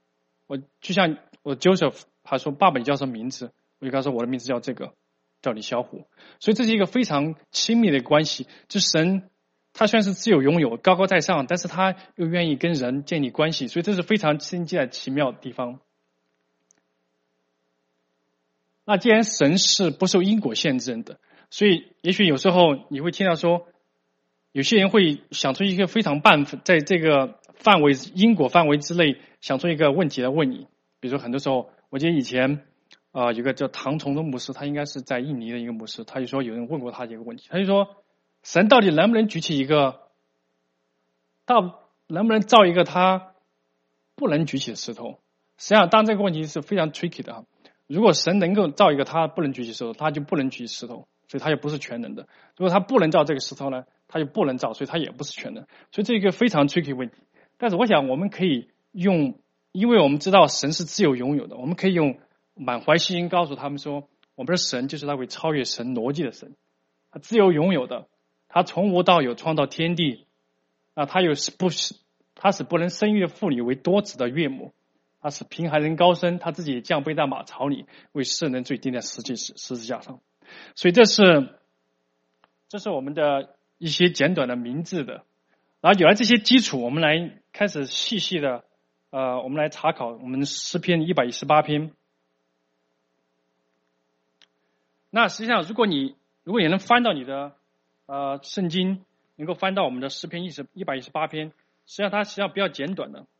我就像我 Joseph 他说爸爸你叫什么名字，我就跟他说我的名字叫这个，叫李小虎。所以这是一个非常亲密的关系，就神他虽然是自由拥有高高在上，但是他又愿意跟人建立关系，所以这是非常亲近的奇妙的地方。那既然神是不受因果限制的，所以也许有时候你会听到说有些人会想出一个非常办法，在这个范围因果范围之内想出一个问题来问你。比如说很多时候我记得以前啊、呃、有个叫唐崇的牧师，他应该是在印尼的一个牧师，他就说有人问过他一个问题，他就说神到底能不能举起一个到能不能造一个他不能举起的石头。实际上当然这个问题是非常 tricky 的哈，如果神能够造一个他不能举起石头，他就不能举起石头，所以他就不是全能的。如果他不能造这个石头呢，他就不能造，所以他也不是全能。所以这是一个非常 tricky 问题。但是我想我们可以用，因为我们知道神是自由拥有的，我们可以用满怀信心告诉他们说，我们的神就是那位超越神逻辑的神，他自由拥有的，他从无到有创造天地，啊，他有不是他使不能生育的妇女为多子的岳母，他使贫寒人高升，他自己也降卑在马槽里，为世人罪钉在十字十字架上。所以这是这是我们的一些简短的名字的。然后有了这些基础，我们来开始细细的呃，我们来查考我们诗篇一百一十八篇。那实际上如果你如果你能翻到你的呃圣经，能够翻到我们的诗篇一百一十八篇，实际上它实际上比较简短的。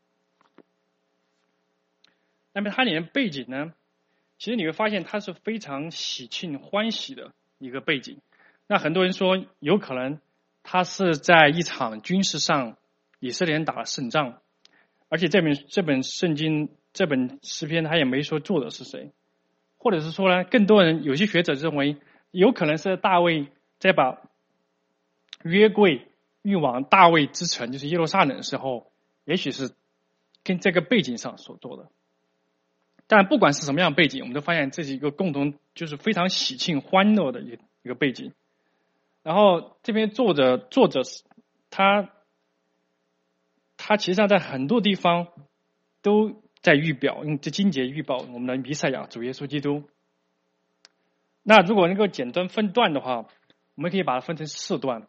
那么它里面背景呢，其实你会发现它是非常喜庆欢喜的一个背景。那很多人说有可能它是在一场军事上以色列人打了胜仗，而且这本这本圣经这本诗篇他也没说作者是谁，或者是说呢，更多人有些学者认为有可能是大卫在把约柜运往大卫之城就是耶路撒冷的时候，也许是跟这个背景上所做的。但不管是什么样的背景，我们都发现这是一个共同就是非常喜庆欢乐的一一个背景。然后这边作者作者他他其实上在很多地方都在预表，用这经节预表我们的弥赛亚主耶稣基督。那如果能够简单分段的话，我们可以把它分成四段。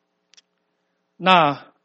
那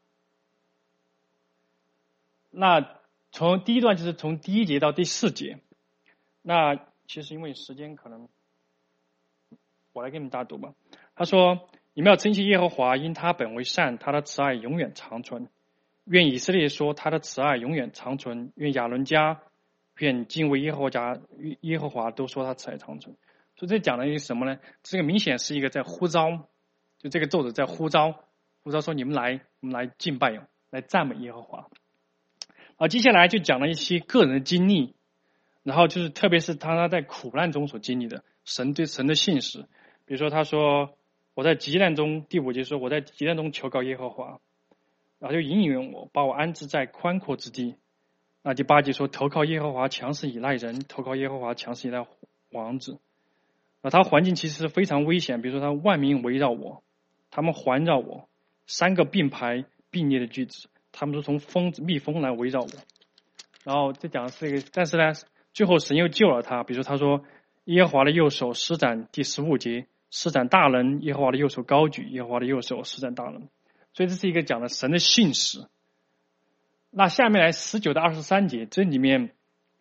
那从第一段就是从第一节到第四节。那其实因为时间可能，我来给你们大读吧。他说：“你们要珍惜耶和华，因他本为善，他的慈爱永远长存。愿以色列说他的慈爱永远长存。愿亚伦家，愿敬畏耶和华家耶和华都说他慈爱长存。”所以这讲的是什么呢？这个明显是一个在呼召，就这个作者在呼召，呼召说你们来，我们来敬拜，来赞美耶和华。好，接下来就讲了一些个人的经历。然后就是特别是他在苦难中所经历的神对神的信实。比如说他说我在急难中，第五节说我在急难中求告耶和华，然后就引领我，把我安置在宽阔之地。那第八节说投靠耶和华强势依赖人，投靠耶和华强势依赖王子。那他环境其实是非常危险，比如说他万民围绕我，他们环绕我，三个并排并列的句子，他们都从蜂蜜蜂来围绕我。然后这讲的是一个，但是呢最后神又救了他，比如说他说耶和华的右手施展，第十五节施展大能，耶和华的右手高举，耶和华的右手施展大能。所以这是一个讲的神的信实。那下面来十九到二十三节，这里面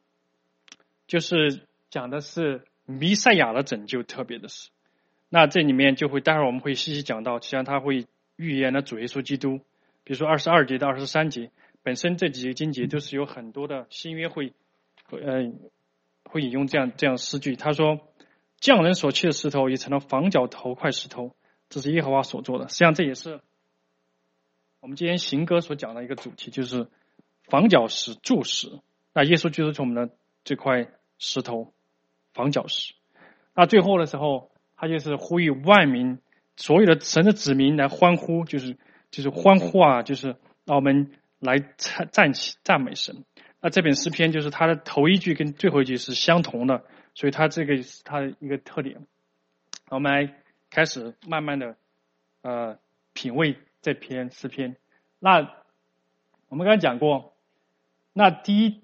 就是讲的是弥赛亚的拯救，特别的是那这里面就会待会儿我们会细细讲到，实际上他会预言了主耶稣基督。比如说二十二节到二十三节，本身这几节经节都是有很多的新约会呃，会引用这样这样诗句。他说匠人所砌的石头也成了房角头块石头，这是耶和华所做的。实际上这也是我们今天行歌所讲的一个主题，就是房角石柱石。那耶稣就是我们的这块石头房角石。那最后的时候他就是呼吁万民所有的神的子民来欢呼，就是就是欢呼啊，就是让我们来赞赞起赞美神。那这本诗篇就是它的头一句跟最后一句是相同的，所以它这个是它的一个特点。我们来开始慢慢的呃品味这篇诗篇。那我们刚才讲过，那第一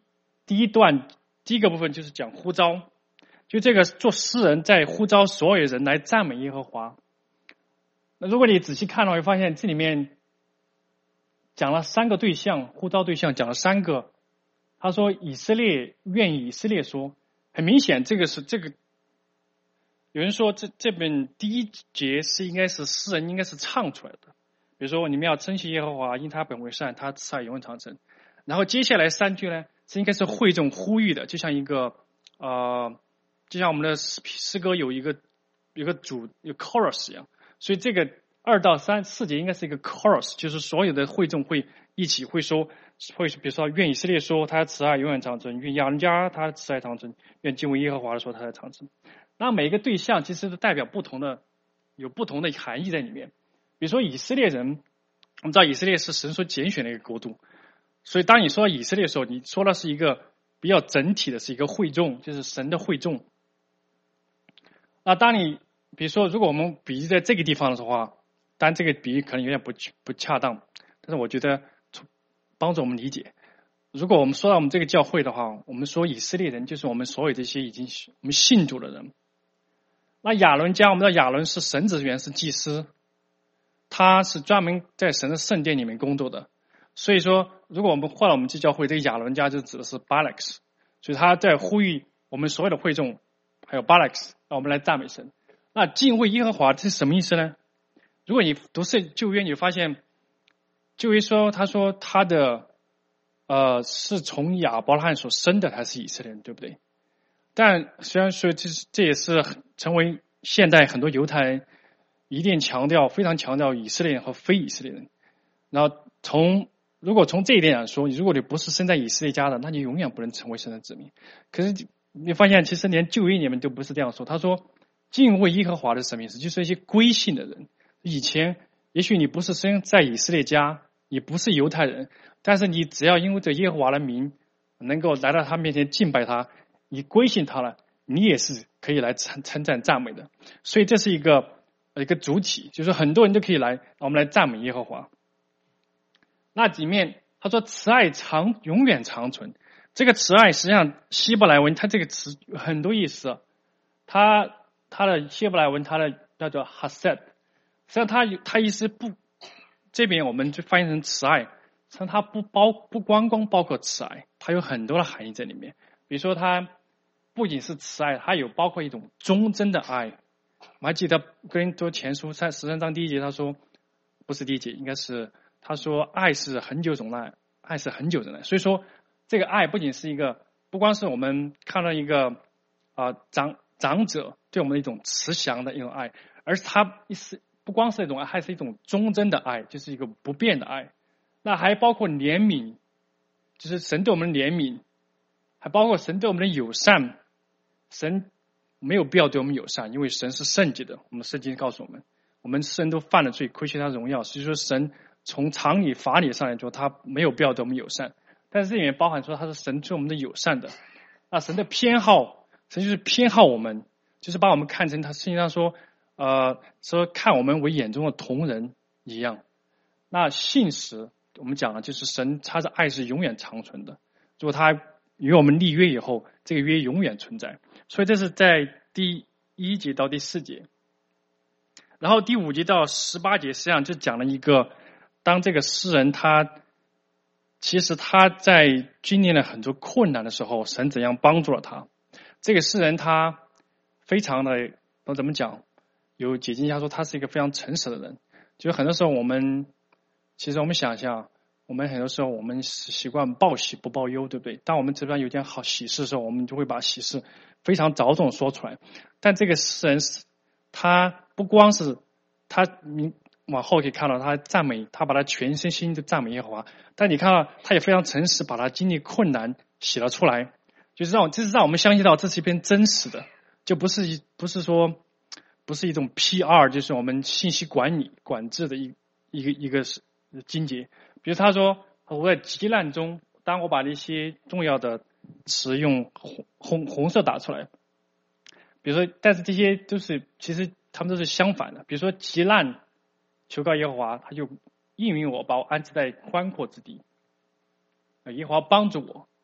第一段第一个部分就是讲呼召，就这个做诗人在呼召所有人来赞美耶和华。那如果你仔细看的话，会发现这里面讲了三个对象，呼召对象讲了三个。他说以色列愿意以色列说，很明显这个是这个。有人说这这本第一节是应该是诗人应该是唱出来的，比如说你们要珍惜耶和华，因他本为善，他慈爱永远长存。然后接下来三句呢，这应该是会众呼吁的，就像一个呃，就像我们的诗诗歌有一个有个主有 chorus 一样，所以这个二到三四节应该是一个 chorus， 就是所有的会众会一起会说，会比如说愿以色列说他的慈爱永远长存，愿亚伦家他的慈爱长存，愿敬畏耶和华的说他的长存。那每个对象其实是代表不同的，有不同的含义在里面。比如说以色列人，我们知道以色列是神所拣选的一个国度，所以当你说到以色列的时候，你说的是一个比较整体的，是一个会众，就是神的会众。那当你比如说，如果我们比喻在这个地方的话，当然这个比喻可能有点不不恰当，但是我觉得帮助我们理解。如果我们说到我们这个教会的话，我们说以色列人就是我们所有这些已经我们信主的人。那亚伦家，我们知道亚伦是神职员，是祭司，他是专门在神的圣殿里面工作的。所以说，如果我们换了我们这教会，这个亚伦家就指的是巴勒克，所以他在呼吁我们所有的会众，还有巴勒克，让我们来赞美神。那敬畏耶和华这是什么意思呢？如果你读圣旧约，你会发现旧约说，他说他的呃是从亚伯拉罕所生的，他是以色列人，对不对？但虽然说这是这也是成为现代很多犹太人一定强调非常强调以色列人和非以色列人。然后从如果从这一点来说，如果你不是生在以色列家的，那你永远不能成为神的子民。可是你发现其实连旧约里面都不是这样说。他说敬畏耶和华的什么意思？就是一些归信的人。以前也许你不是生在以色列家，也不是犹太人，但是你只要因为这耶和华的名能够来到他面前敬拜他，你归信他了，你也是可以来称称赞赞美的。所以这是一个一个主体，就是很多人都可以来，我们来赞美耶和华。那里面他说慈爱长永远长存，这个慈爱实际上希伯来文它这个词有很多意思，它它的希伯来文它的叫做 hased， 实际上它它意思不，这边我们就翻译成慈爱，实际上它不包不光光包括慈爱，它有很多的含义在里面。比如说它不仅是慈爱，它有包括一种忠贞的爱。我还记得哥林多前书三十三章第一节，他说不是第一节，应该是他说爱是恒久忍耐，爱是恒久忍耐。所以说这个爱不仅是一个，不光是我们看到一个啊、呃、长长者对我们的一种慈祥的一种爱，而是它是不光是一种爱，还是一种忠贞的爱，就是一个不变的爱。那还包括怜悯，就是神对我们的怜悯，还包括神对我们的友善。神没有必要对我们友善，因为神是圣洁的。我们圣经告诉我们，我们世人都犯了罪，亏缺他荣耀。所以说神从常理法理上来说，他没有必要对我们友善。但是这里面包含说他是神对我们的友善的。那神的偏好，神就是偏好我们，就是把我们看成他圣经上说呃说看我们为眼中的同人一样。那信实我们讲了，就是神他的爱是永远长存的，如果他与我们立约以后，这个约永远存在。所以这是在第一节到第四节，然后第五节到十八节实际上就讲了一个，当这个诗人他其实他在经历了很多困难的时候，神怎样帮助了他。这个诗人他非常的我怎么讲，有解经家说他是一个非常诚实的人。就是很多时候我们其实我们想一下，我们很多时候我们习惯报喜不报忧，对不对？当我们这边有件好喜事的时候，我们就会把喜事非常着重说出来。但这个诗人他不光是他，你往后可以看到他赞美，他把他全身心的赞美耶和华。但你看到他也非常诚实，把他经历困难写了出来，就是让这是让我们相信到这是一篇真实的，就不是不是说不是一种 P R， 就是我们信息管理管制的一一个一个经节。比如他说我在急难中，当我把那些重要的词用红红红色打出来，比如说但是这些都是其实他们都是相反的。比如说急难求告耶和华，他就应允我，把我安置在宽阔之地，耶和华帮助我。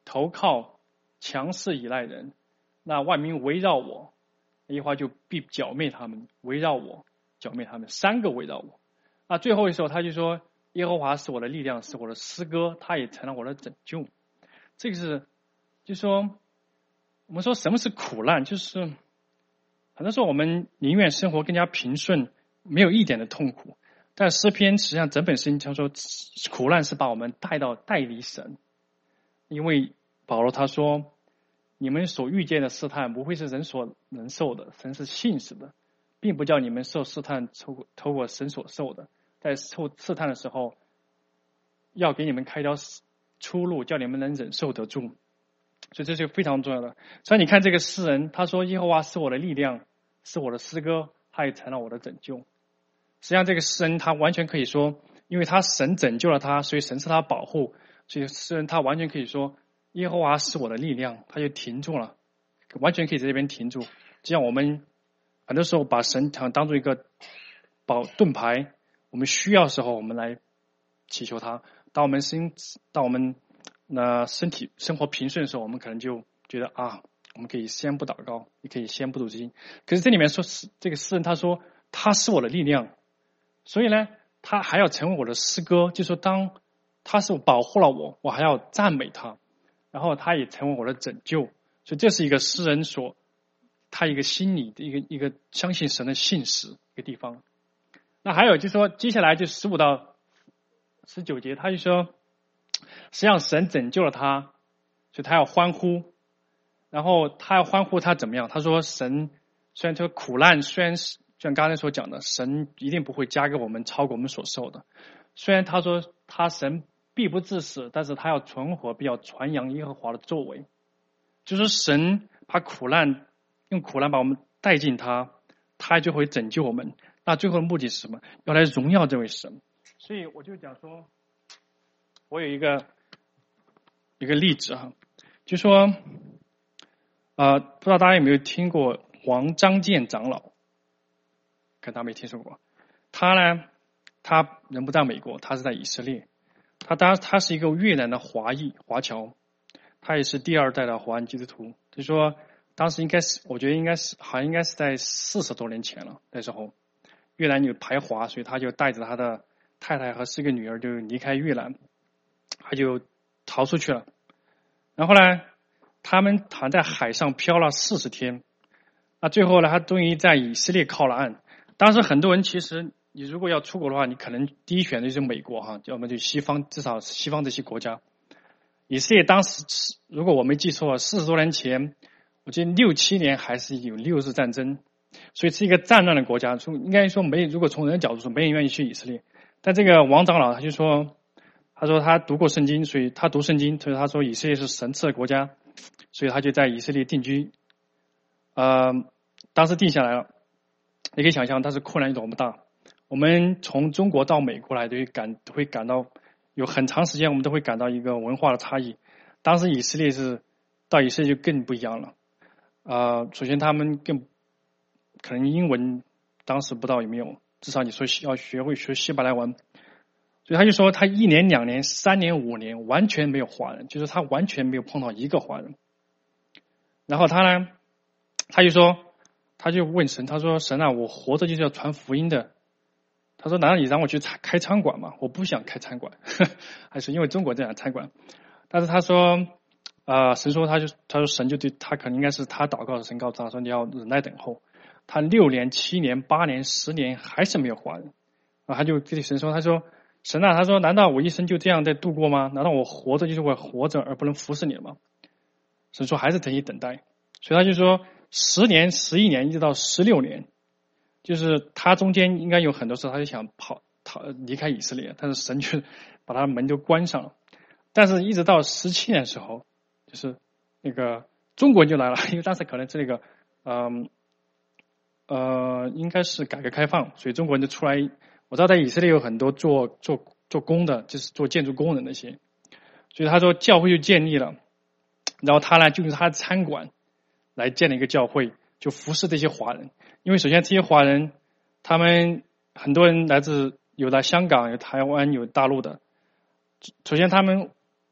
投靠强势依赖人，那万民围绕我，耶和华就必剿灭他们，围绕我，剿灭他们，三个围绕我。那最后的时候他就说，耶和华是我的力量，是我的诗歌，他也成了我的拯救。这个是就是说我们说什么是苦难，就是很多时候我们宁愿生活更加平顺，没有一点的痛苦，但诗篇实际上整本诗他说苦难是把我们带到带离神。因为保罗他说，你们所遇见的试探不会是人所能受的，神是信实的，并不叫你们受试探透过神所受的，在受试探的时候要给你们开条出路，叫你们能忍受得住。所以这是非常重要的。所以你看这个诗人，他说耶和华是我的力量，是我的诗歌，他也成了我的拯救。实际上这个诗人他完全可以说，因为他神拯救了他，所以神是他保护，所以诗人他完全可以说耶和华是我的力量，他就停住了，完全可以在这边停住。就像我们很多时候把神当做一个保盾牌，我们需要的时候我们来祈求他，当我们身当我们那身体生活平顺的时候，我们可能就觉得啊，我们可以先不祷告，也可以先不读经。可是这里面说这个诗人他说他是我的力量，所以呢他还要成为我的诗歌，就是说当他是保护了我，我还要赞美他，然后他也成为我的拯救。所以这是一个诗人所他一个心理的一个一个相信神的信实一个地方。那还有就是说接下来就十五到十九节，他就说实际上神拯救了他，所以他要欢呼，然后他要欢呼他怎么样？他说神虽然这个苦难，虽然是像刚才所讲的，神一定不会加给我们超过我们所受的。虽然他说他神必不致死，但是他要存活，必要传扬耶和华的作为。就是神把苦难用苦难把我们带进他，他就会拯救我们。那最后的目的是什么？要来荣耀这位神。所以我就讲说，我有一个一个例子哈，就说呃，不知道大家有没有听过黄章建长老？可能大家没听说过。他呢，他人不在美国，他是在以色列。他当然他是一个越南的华裔华侨，他也是第二代的华人基督徒。就说当时应该是，我觉得应该是好像应该是在四十多年前了。那时候越南有排华，所以他就带着他的太太和四个女儿就离开越南，他就逃出去了。然后呢，他们还在海上漂了四十天。那最后呢，他终于在以色列靠了岸。当时很多人其实，你如果要出国的话，你可能第一选择就是美国哈，要么就西方，至少西方这些国家。以色列当时，如果我没记错，四十多年前，我记得六七年还是有六日战争，所以是一个战乱的国家。从应该说没，如果从人的角度说，没人愿意去以色列。但这个王长老他就说，他说他读过圣经，所以他读圣经，所以他说以色列是神赐的国家，所以他就在以色列定居。呃，当时定下来了，你可以想象当时困难有多么大。我们从中国到美国来，都会感会感到有很长时间，我们都会感到一个文化的差异。当时以色列是到以色列就更不一样了。呃，首先他们更可能英文当时不知道有没有，至少你说要学会学希伯来文。所以他就说他一年两年三年五年完全没有华人，就是他完全没有碰到一个华人。然后他呢，他就说他就问神，他说神啊，我活着就是要传福音的。他说难道你让我去开餐馆吗？我不想开餐馆。还是因为中国这样餐馆。但是他说啊、呃，神说他就他说神就对他可能应该是他祷告的，神告诉他说你要忍耐等候。他六年七年八年十年还是没有华人。然后他就对神说，他说神啊，他说难道我一生就这样在度过吗？难道我活着就是为活着而不能服侍你了吗？神说还是得以等待。所以他就说十年十一年一直到十六年，就是他中间应该有很多时候他就想跑逃离开以色列，但是神就把他门都关上了。但是一直到十七年的时候，就是那个中国人就来了，因为当时可能是那个嗯 呃, 呃应该是改革开放，所以中国人就出来。我知道在以色列有很多做做做工的，就是做建筑工人那些，所以他说教会就建立了。然后他呢就用他的餐馆来建了一个教会，就服侍这些华人。因为首先这些华人他们很多人来自有来香港有台湾有大陆的，首先他们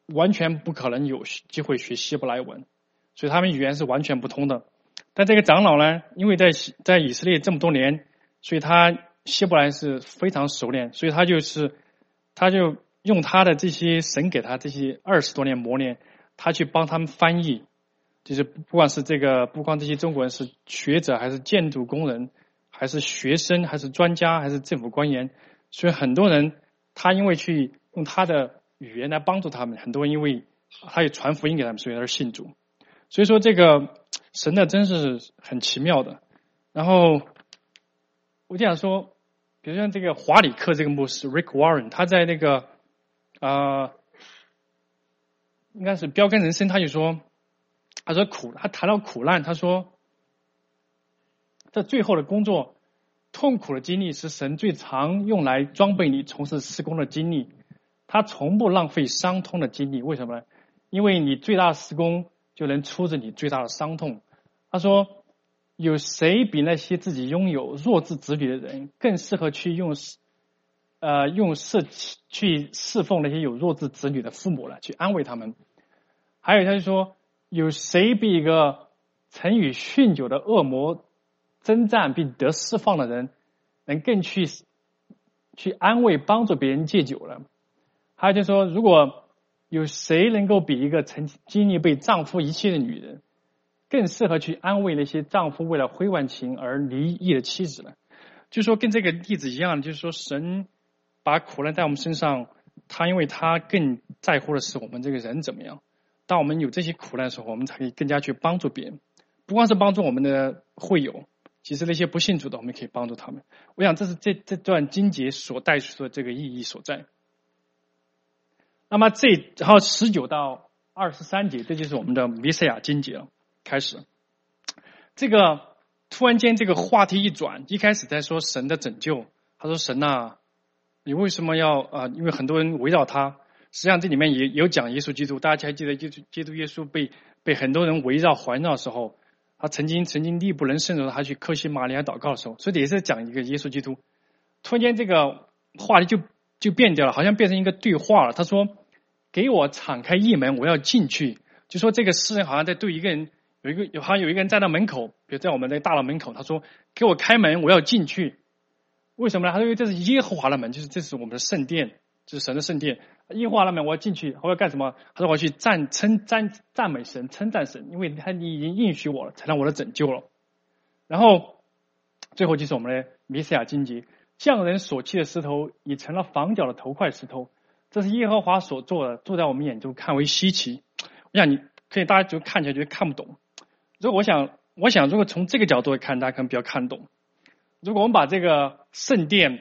完全不可能有机会学希伯来文，所以他们语言是完全不通的。但这个长老呢，因为在在以色列这么多年，所以他希伯来是非常熟练，所以他就是他就用他的这些神给他这些二十多年磨练，他去帮他们翻译，就是不管是这个不光这些中国人是学者还是建筑工人还是学生还是专家还是政府官员，所以很多人他因为去用他的语言来帮助他们，很多人因为他也传福音给他们，所以而信主。所以说这个神呢真是很奇妙的。然后我就想说，比如像这个华里克这个牧师 Rick Warren， 他在那个啊、呃，应该是标杆人生，他就说，他说苦，他谈到苦难，他说，这最后的工作，痛苦的经历是神最常用来装备你从事施工的经历，他从不浪费伤痛的经历。为什么呢？因为你最大的施工就能出自你最大的伤痛。他说，有谁比那些自己拥有弱智子女的人更适合去用呃用侍去侍奉那些有弱智子女的父母了，去安慰他们？还有他就说，有谁比一个曾与酗酒的恶魔征战并得释放的人能更去去安慰帮助别人戒酒了？还有就是说，如果有谁能够比一个曾经历被丈夫遗弃的女人更适合去安慰那些丈夫为了挥万情而离异的妻子呢？就说跟这个例子一样，就是说神把苦难在我们身上，他因为他更在乎的是我们这个人怎么样。当我们有这些苦难的时候，我们才可以更加去帮助别人，不光是帮助我们的会友，其实那些不信主的我们可以帮助他们。我想这是这这段经节所带出的这个意义所在。那么这然后十九到二十三节，这就是我们的弥赛亚经节了。开始，这个突然间这个话题一转，一开始在说神的拯救，他说神啊，你为什么要啊、呃？因为很多人围绕他，实际上这里面也有讲耶稣基督，大家还记得基督基督耶稣被被很多人围绕环绕的时候，他曾经曾经力不能胜的时候，他去克西马利亚祷告的时候，所以也是讲一个耶稣基督。突然间这个话题就就变掉了，好像变成一个对话了。他说：“给我敞开一门，我要进去。”就说这个诗人好像在对一个人。有一个有好像有一个人站到门口，比如在我们的大楼门口，他说：“给我开门，我要进去。”为什么呢？他说：“因为这是耶和华的门，就是这是我们的圣殿，这是神的圣殿。耶和华的门，我要进去，我要干什么？”他说：“我要去赞称赞赞美神，称赞神，因为他你已经应许我了，才让我的拯救了。”然后最后就是我们的弥赛亚经节，匠人所弃的石头已成了房角的头块石头，这是耶和华所做的，做在我们眼中看为稀奇。我想你可以大家就看起来觉得看不懂。如果我想，我想，如果从这个角度来看，大家可能比较看懂。如果我们把这个圣殿，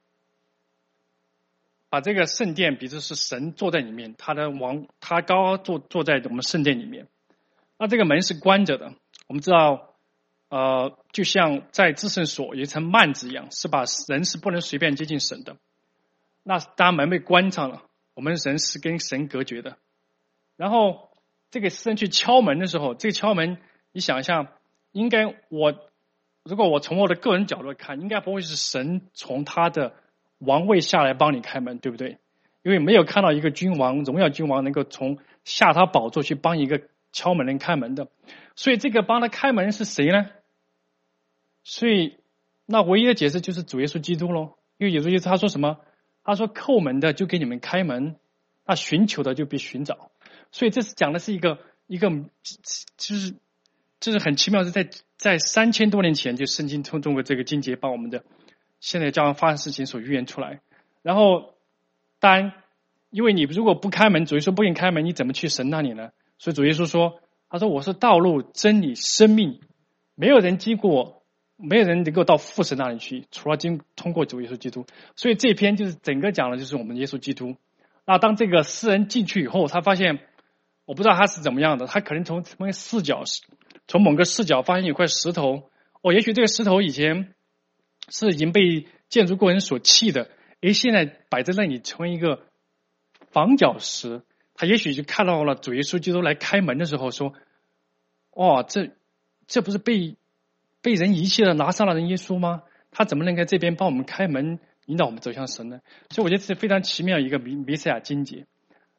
把这个圣殿，比如是神坐在里面，他的王，他高高坐坐在我们圣殿里面，那这个门是关着的。我们知道，呃，就像在至圣所有一层幔子一样，是把人是不能随便接近神的。那当门被关上了，我们人是跟神隔绝的。然后这个诗人去敲门的时候，这个敲门。你想一下，应该我如果我从我的个人角度看，应该不会是神从他的王位下来帮你开门，对不对？因为没有看到一个君王，荣耀君王能够从下他宝座去帮一个敲门人开门的，所以这个帮他开门是谁呢？所以那唯一的解释就是主耶稣基督咯。因为耶稣基督他说什么？他说叩门的就给你们开门，那寻求的就被寻找。所以这是讲的是一个一个就是。这是很奇妙，是在在三千多年前，就圣经通过这个经节把我们的现在将要发生事情所预言出来。然后，当然，因为你如果不开门，主耶稣不给你开门，你怎么去神那里呢？所以主耶稣说：“他说我是道路、真理、生命，没有人经过，没有人能够到父神那里去，除了经通过主耶稣基督。”所以这篇就是整个讲的就是我们耶稣基督。那当这个诗人进去以后，他发现，我不知道他是怎么样的，他可能从什么视角。从某个视角发现有块石头，哦，也许这个石头以前是已经被建筑工人所弃的，诶，现在摆在那里成为一个房角石。他也许就看到了主耶稣基督来开门的时候说：“哦，这这不是被被人遗弃了拿撒勒人耶稣吗？他怎么能在这边帮我们开门，引导我们走向神呢？”所以我觉得这是非常奇妙一个弥弥赛亚经节。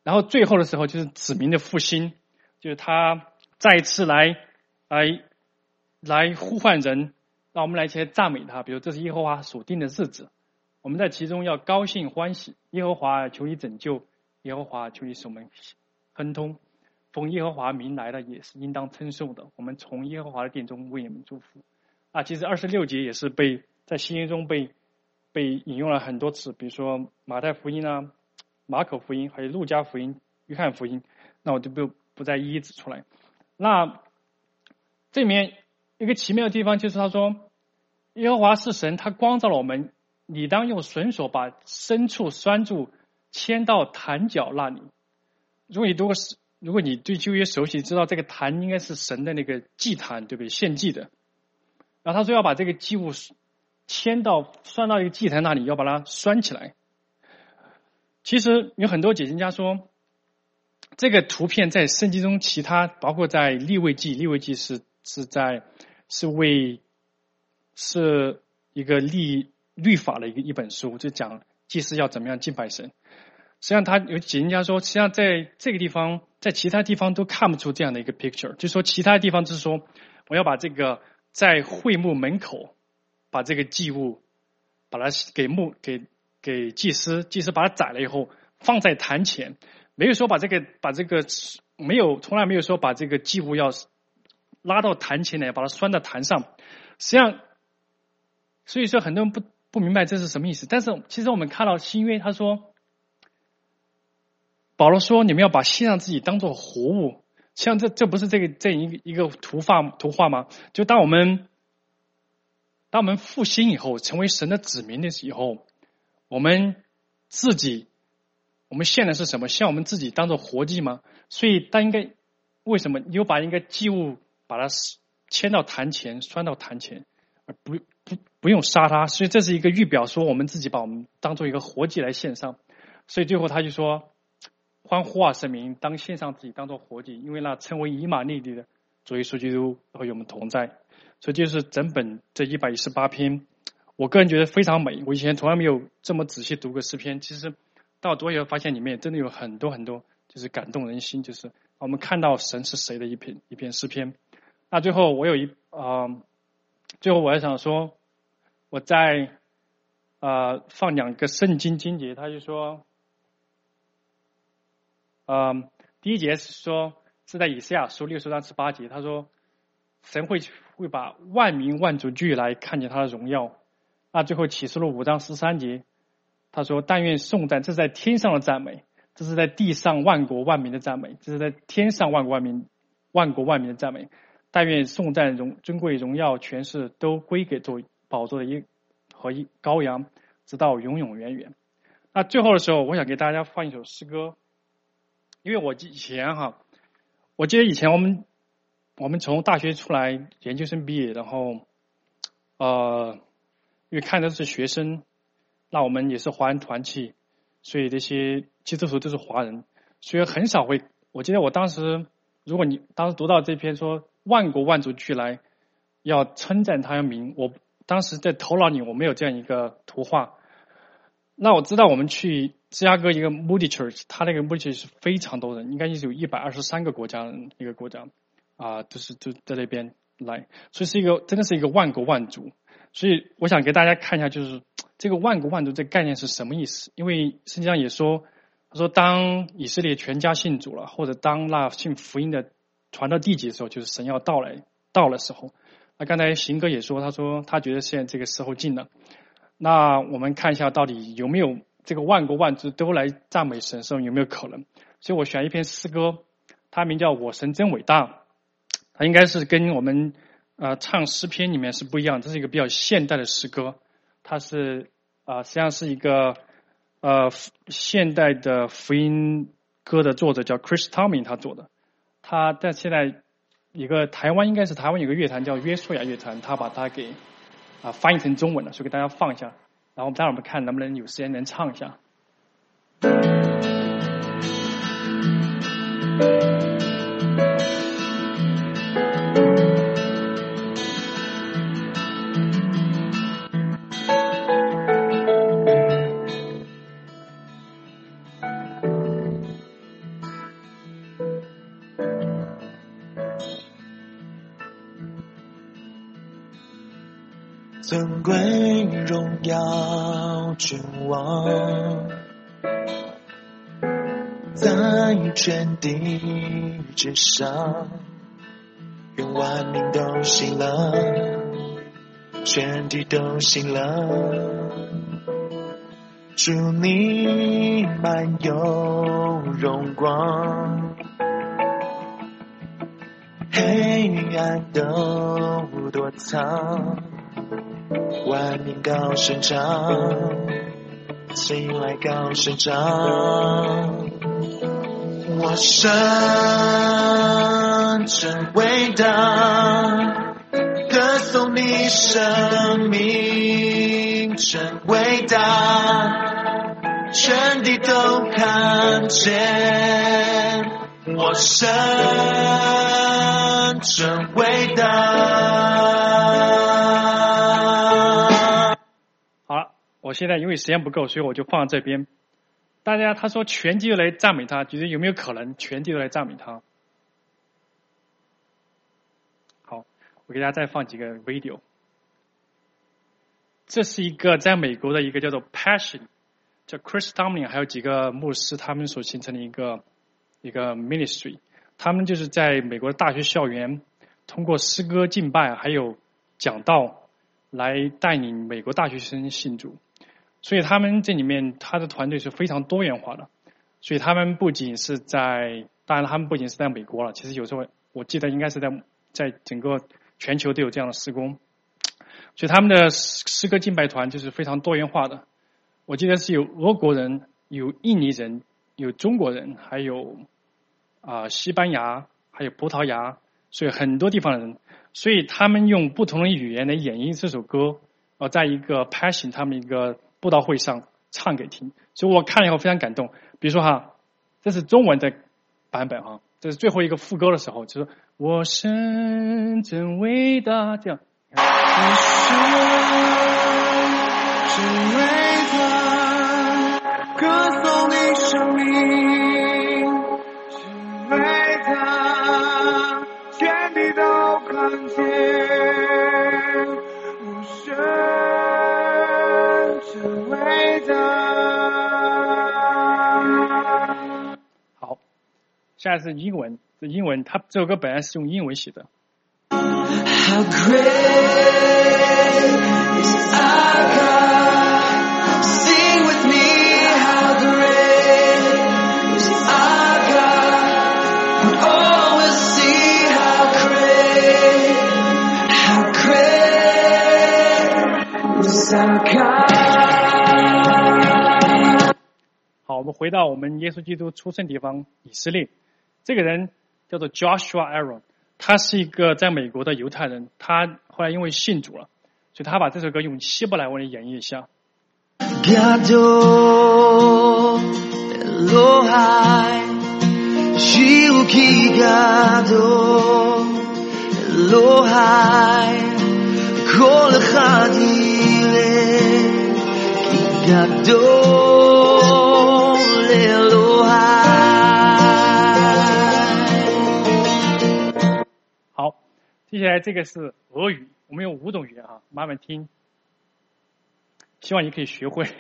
然后最后的时候就是子民的复兴，就是他再一次来来来呼唤人，让我们来一起来赞美他。比如这是耶和华所定的日子，我们在其中要高兴欢喜。耶和华求你拯救，耶和华求你使我们亨通。奉耶和华名来的也是应当称颂的，我们从耶和华的殿中为你们祝福。啊，其实二十六节也是被在新约中被被引用了很多次，比如说马太福音啊、马可福音，还有路加福音、约翰福音，那我就不不再一一指出来。那这里面一个奇妙的地方就是他说，耶和华是神，他光照了我们，你当用绳索把牲畜拴住，牵到坛角那里。如果你读过如果你对旧约熟悉，知道这个坛应该是神的那个祭坛，对不对？献祭的。然后他说要把这个祭物牵到拴到一个祭坛那里，要把它拴起来。其实有很多解经家说，这个图片在圣经中其他，包括在利未记，利未记是是在是为是一个律律法的一个一本书，就讲祭司要怎么样敬拜神。实际上他有解经家说，实际上在这个地方在其他地方都看不出这样的一个 picture， 就说其他地方就是说我要把这个在会幕门口把这个祭物把它给牧给给祭司，祭司把它宰了以后放在坛前，没有说把这个把这个没有从来没有说把这个祭物要拉到坛前来把它拴到坛上。实际上所以说很多人不不明白这是什么意思，但是其实我们看到新约他说，保罗说你们要把献上自己当作活物，像这这不是这个这一个一个图画图画吗？就当我们当我们复兴以后，成为神的子民的时候，我们自己我们献的是什么？献我们自己当作活祭吗？所以当应该为什么你又把一个祭物把它牵到坛前，拴到坛前，而不不不用杀它？所以这是一个预表，说我们自己把我们当做一个活祭来献上。所以最后他就说，欢呼啊，神明，当献上自己当作活祭，因为那称为以马内利的主耶稣基督和我们同在。所以就是整本这一百一十八篇，我个人觉得非常美。我以前从来没有这么仔细读过诗篇，其实到读以后发现里面真的有很多很多就是感动人心，就是我们看到神是谁的一篇一篇诗篇。那最后我有一啊、呃，最后我还想说，我在啊、呃、放两个圣经经节，他就说。嗯，第一节是说是在以赛亚书六十章十八节，他说神会会把万民万族聚来看见他的荣耀。那最后启示录五章十三节，他说但愿颂赞，这是在天上的赞美，这是在地上万国万民的赞美，这是在天上万国万民万国万民的赞美。但愿颂赞荣尊贵荣耀权势都归给做宝座的一和一羔羊，直到永永远远。那最后的时候，我想给大家放一首诗歌。因为我以前哈，我记得以前我们我们从大学出来，研究生毕业，然后呃，因为看的是学生，那我们也是华人团契，所以这些基督徒都是华人，所以很少会。我记得我当时，如果你当时读到这篇说万国万族俱来，要称赞他的名，我当时在头脑里我没有这样一个图画。那我知道我们去芝加哥一个 Moody Church， 他那个 Moody Church 是非常多人，应该是有一百二十三个国家人一个国家啊、呃，就是就在那边来，所以是一个真的是一个万国万族。所以我想给大家看一下，就是这个万国万族这个概念是什么意思？因为圣经上也说，他说当以色列全家信主了，或者当那信福音的传到地极的时候，就是神要到来到的时候。那刚才行哥也说，他说他觉得现在这个时候近了。那我们看一下到底有没有这个万国万族都来赞美神时候有没有可能？所以我选一篇诗歌，它名叫《我神真伟大》，它应该是跟我们呃唱诗篇里面是不一样，这是一个比较现代的诗歌，它是啊、呃、实际上是一个呃现代的福音歌的作者叫 Chris Tomlin 他做的，他在现在一个台湾应该是台湾有个乐团叫约书亚乐团，他把它给啊，翻译成中文了，所以给大家放一下，然后待会儿我们看能不能有时间能唱一下。 尊贵荣耀君王，在全地之上，愿万民都信了，全体都信了。主你满有荣光，黑暗都躲藏，万民高声唱，起来高声唱。我神真伟大，歌颂你生命真伟大，全地都看见。我神真伟大。 好了，我现在因为时间不够，所以我就放这边。大家他说全地都来赞美他，觉得有没有可能全地都来赞美他？好，我给大家再放几个 video。这是一个在美国的一个叫做 Passion， 叫 Chris Tomlin 还有几个牧师他们所形成的一个一个 ministry， 他们就是在美国的大学校园通过诗歌敬拜还有讲道来带领美国大学生信主。所以他们这里面他的团队是非常多元化的，所以他们不仅是在，当然他们不仅是在美国了，其实有时候我记得应该是在在整个全球都有这样的事工，所以他们的诗歌敬拜团就是非常多元化的。我记得是有俄国人、有印尼人、有中国人，还有啊、呃、西班牙，还有葡萄牙，所以很多地方的人，所以他们用不同的语言来演绎这首歌，呃，在一个 Passion 他们一个布道会上唱给听，所以我看了以后非常感动。比如说哈，这是中文的版本哈，这是最后一个副歌的时候，就是我神真伟大，这样。 我神真伟大，歌颂你生命真伟大，全地都看见。我神真伟大。 好，下一次英文，这英文，它这首歌本来是用英文写的。 How great is our God? Sing with me, how great is our God? And all will see how great, how great is our God. 好，我们回到我们耶稣基督出生地方以色列，这个人叫做 Joshua Aaron。他是一个在美国的犹太人，他后来因为信主了，所以他把这首歌用希伯来文来演绎一下。 Gadol Elohai Shiluki Gadol Elohai Kol Echad Yireh Ki Gadol Elohai。 好，接下来这个是俄语，我们有五种语言啊，慢慢听，希望你可以学会。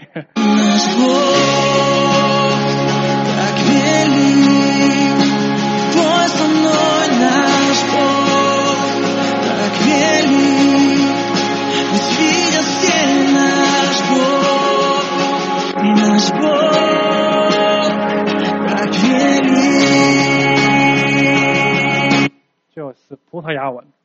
就是葡萄牙文。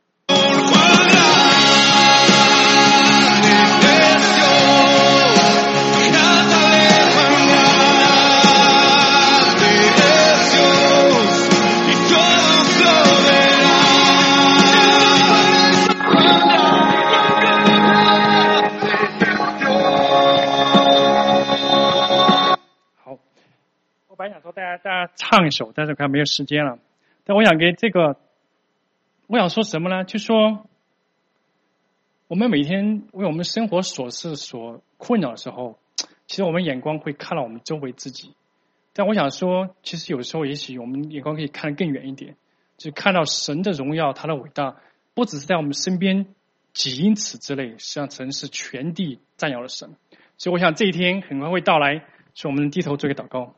好，我本来想说大家大家唱一首，但是看没有时间了。但我想给这个。我想说什么呢？就说我们每天为我们生活琐事所困扰的时候，其实我们眼光会看到我们周围自己。但我想说，其实有时候也许我们眼光可以看得更远一点，就是看到神的荣耀，他的伟大，不只是在我们身边几英尺之内，实际上神是全地占有的神。所以我想这一天很快会到来，所以我们低头做一个祷告。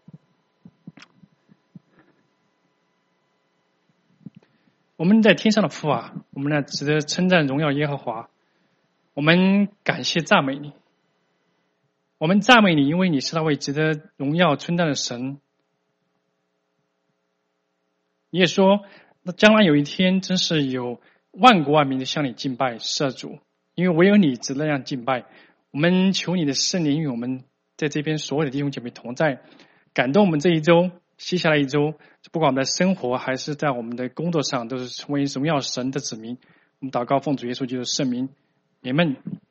我们在天上的父啊，我们呢值得称赞荣耀耶和华，我们感谢赞美你，我们赞美你，因为你是那位值得荣耀称赞的神。你也说，那将来有一天，真是有万国万民的向你敬拜，是主，因为唯有你值得那样敬拜。我们求你的圣灵与我们在这边所有的弟兄姐妹同在，感动我们这一周，接下来一周，不管我们的生活还是在我们的工作上，都是成为荣耀神的子民。我们祷告奉主耶稣基督的圣名，阿们。